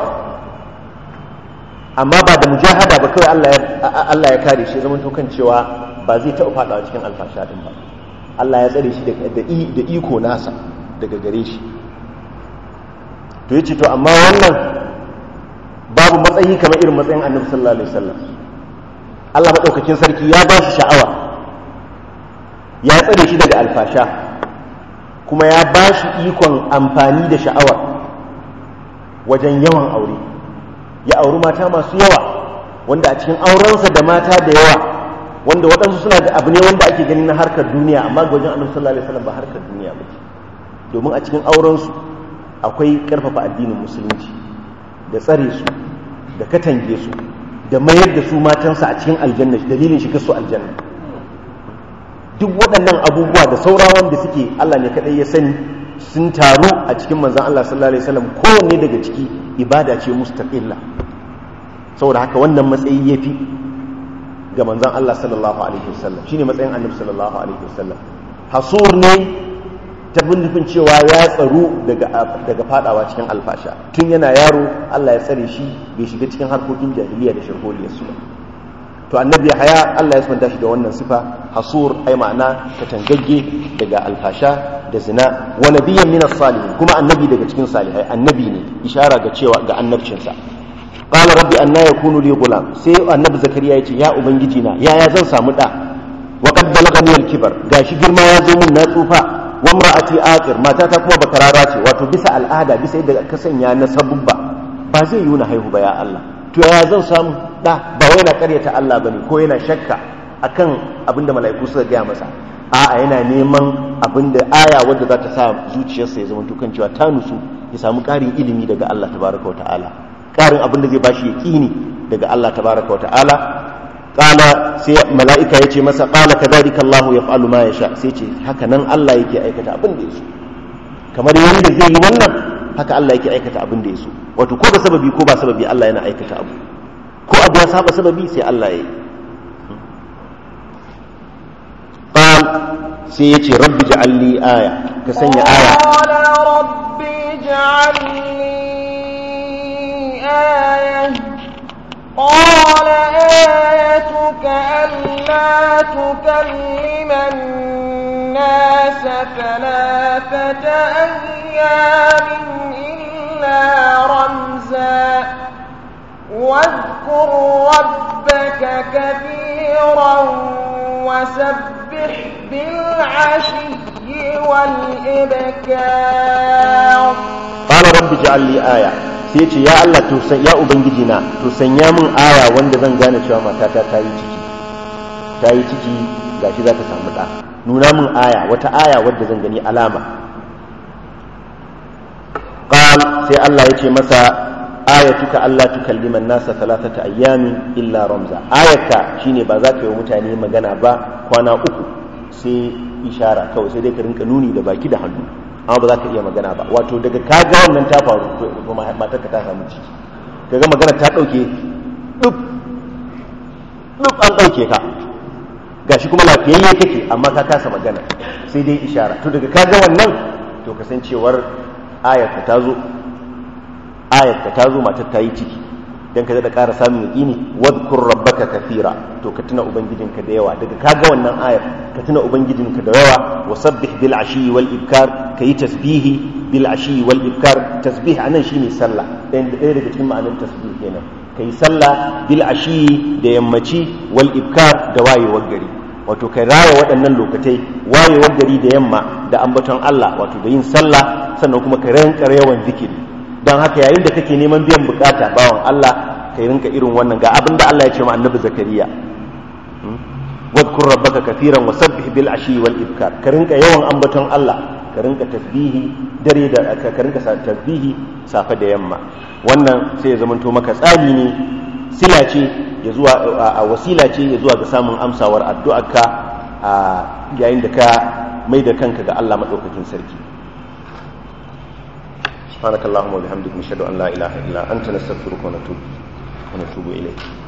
amma ba da mujahada ba, kawai Allah ya kare shi, zaman to kan cewa ba zai taɓa faɗawa cikin alfasha din ba. Allah ya tsare shi da iko nasa daga gare shi. To yace to amma wannan babu matsayi kamar irin matsayin annabi sallallahu alaihi wasallam. Allah madaukakin sarki ya ba shi sha'awa, ya tsare shi daga alfasha, kuma ya ba shi ikon amfani da sha'awar wajen yawan aure. Ya auri mata masu yawa, wanda a cikin aurensa da mata da yawa, wanda waɗansu suna da abu ne wanda ake ganin na harkar duniya, amma ga wajen annabi sallallahu alaihi wasallam ba harkar duniya ba ce, domin a cikin aurensu akwai ƙarfafa addinin musulunci da tsare su da katange su da mayar da su matansa a cikin aljanna, dalilin shiga su aljanna. Duk waɗannan abubuwa da saurawan da suke Allah ne kaɗai ya sani, sun taru a cikin manzon Allah sallallahu alaihi wasallam, kowanne daga ciki ibada ce mustaqilla. Saboda haka wannan matsayi yafi ga manzon Allah sallallahu alaihi wasallam, shine matsayin annabi sallallahu alaihi wasallam. Hasur ne ta nufin cewa ya tsaro daga fadawa cikin alfasha, tun yana yaro Allah ya tsare shi bai shiga cikin harkokin jahiliya da shirholiyar su ba. To annabi Yahya Allah ya sanda shi da wannan sifa, hasur ai ma'ana katangagge daga alfasha da zina. Wa nabiyyan min as-salihin, kuma annabi daga cikin salihai, annabi ne, ishara ga cewa ga annabcinsa. Qala rabbi anna yakunu li gulam, sai annabi Zakariya ya ce ya ubangiji na yaya zan samu da, wa qad balagani al-kibar, gashi girma ya zo mun na tsufa, wa imra'ati aqir, matata kuma bakarara ce, wato bisa al'ada, bisa yadda ka sanya na sabubba ba zai yi na haihu ba ya Allah. To yaya zan samu da, ba wai na karyata Allah bane ko yana shakka akan abinda mala'iku suka gaya masa, a'a yana neman abinda aya wadda za ta sa zuciyarsa ya zama tukan cewa ta nusu, ya samu ƙarin ilimi daga Allah tabaraka wa ta'ala, ƙarin abinda zai bashi yaqini daga Allah tabaraka wa ta'ala. Qala, sai mala'ika ya ce masa, qala kadhalika Allahu yaf'alu ma yasha, sai ce haka nan Allah yake aikata abin da yaso, kamar yanda zai yi wannan haka Allah yake aikata abin da yaso. Wato ko ba sababi ko ba sababi Allah yana aikata abu, ko abu ya saba sababi sai Allah ya yi. Qal, sai ya ce rabbi ja'al li aya, ka sanya aya. Qala rabbi ja'al li aya. Qala ayatuka alla tukallima an-nasa thalathata ayyamin illa ramza واذكر ربك كثيرا وسبح بالعشي والإبكار. قال رب اجعل لي آية، sai ce ya Allah ya ubangiji na to sanya min aya wanda zan gane cewa matata ta yi ciki gashi za ta samu ɗa, nuna min aya, wata aya wadda zan gani alama. qal, sai Allah ya ce masa ayatuka Allah tukallima an-nasa thalathata ayyamin illa ramza, ayata shine ba za ka yi mutane magana ba kwana uku sai ishara kawai, sai dai ka rinka nuni da baki da hannu, amma ba za ka iya magana ba. Wato daga ka ga wannan ta faru to matarka ta samu ciki, kaga magana ta dauke duk an dauke ka, gashi kuma lafiyayye kake amma ka kasa magana sai dai ishara. To daga ka ga wannan to kasancewar ayata ta zo, matar ta yi ciki, don ka da ƙara samun yaƙini. wadhkur rabbaka kathira, to ka tuna ubangijinka da yawa. daga kaga wannan ayar ka tuna ubangijinka da yawa. wasabbih bil ashi wal ibkar, kayi tasbihi bil ashi wal ibkar. tasbih anan shine sallah, ɗaya daga cikin ma'anar tasbih kenan. kayi sallah bil ashi da yammaci, wal ibkar da wayewar gari. wato kai raya waɗannan lokatai, wayewar gari da yamma da ambaton Allah, wato da yin sallah, sannan kuma ka rinka yawan zikiri. don haka yayin da kake neman biyan bukata bawan Allah, kai rinka irin wannan. ga abin da Allah ya ce ma annabi Zakariya, wadhkur rabbaka kathiran wasabbih bil ashi wal ibkar, ka rinka yawan ambaton Allah, ka rinka tasbihi dare da ka rinka tasbihi safa da yamma. wannan sai ya zamanto maka tsari ne, sila ce ya zuwa wasila ce ya zuwa ga samun amsawar addu'arka yayin da ka mai da kanka ga Allah madaukakin sarki. سبحانك اللهم وبحمدك نشهد أن لا إله إلا أنت نستغفرك ونتوب إليك.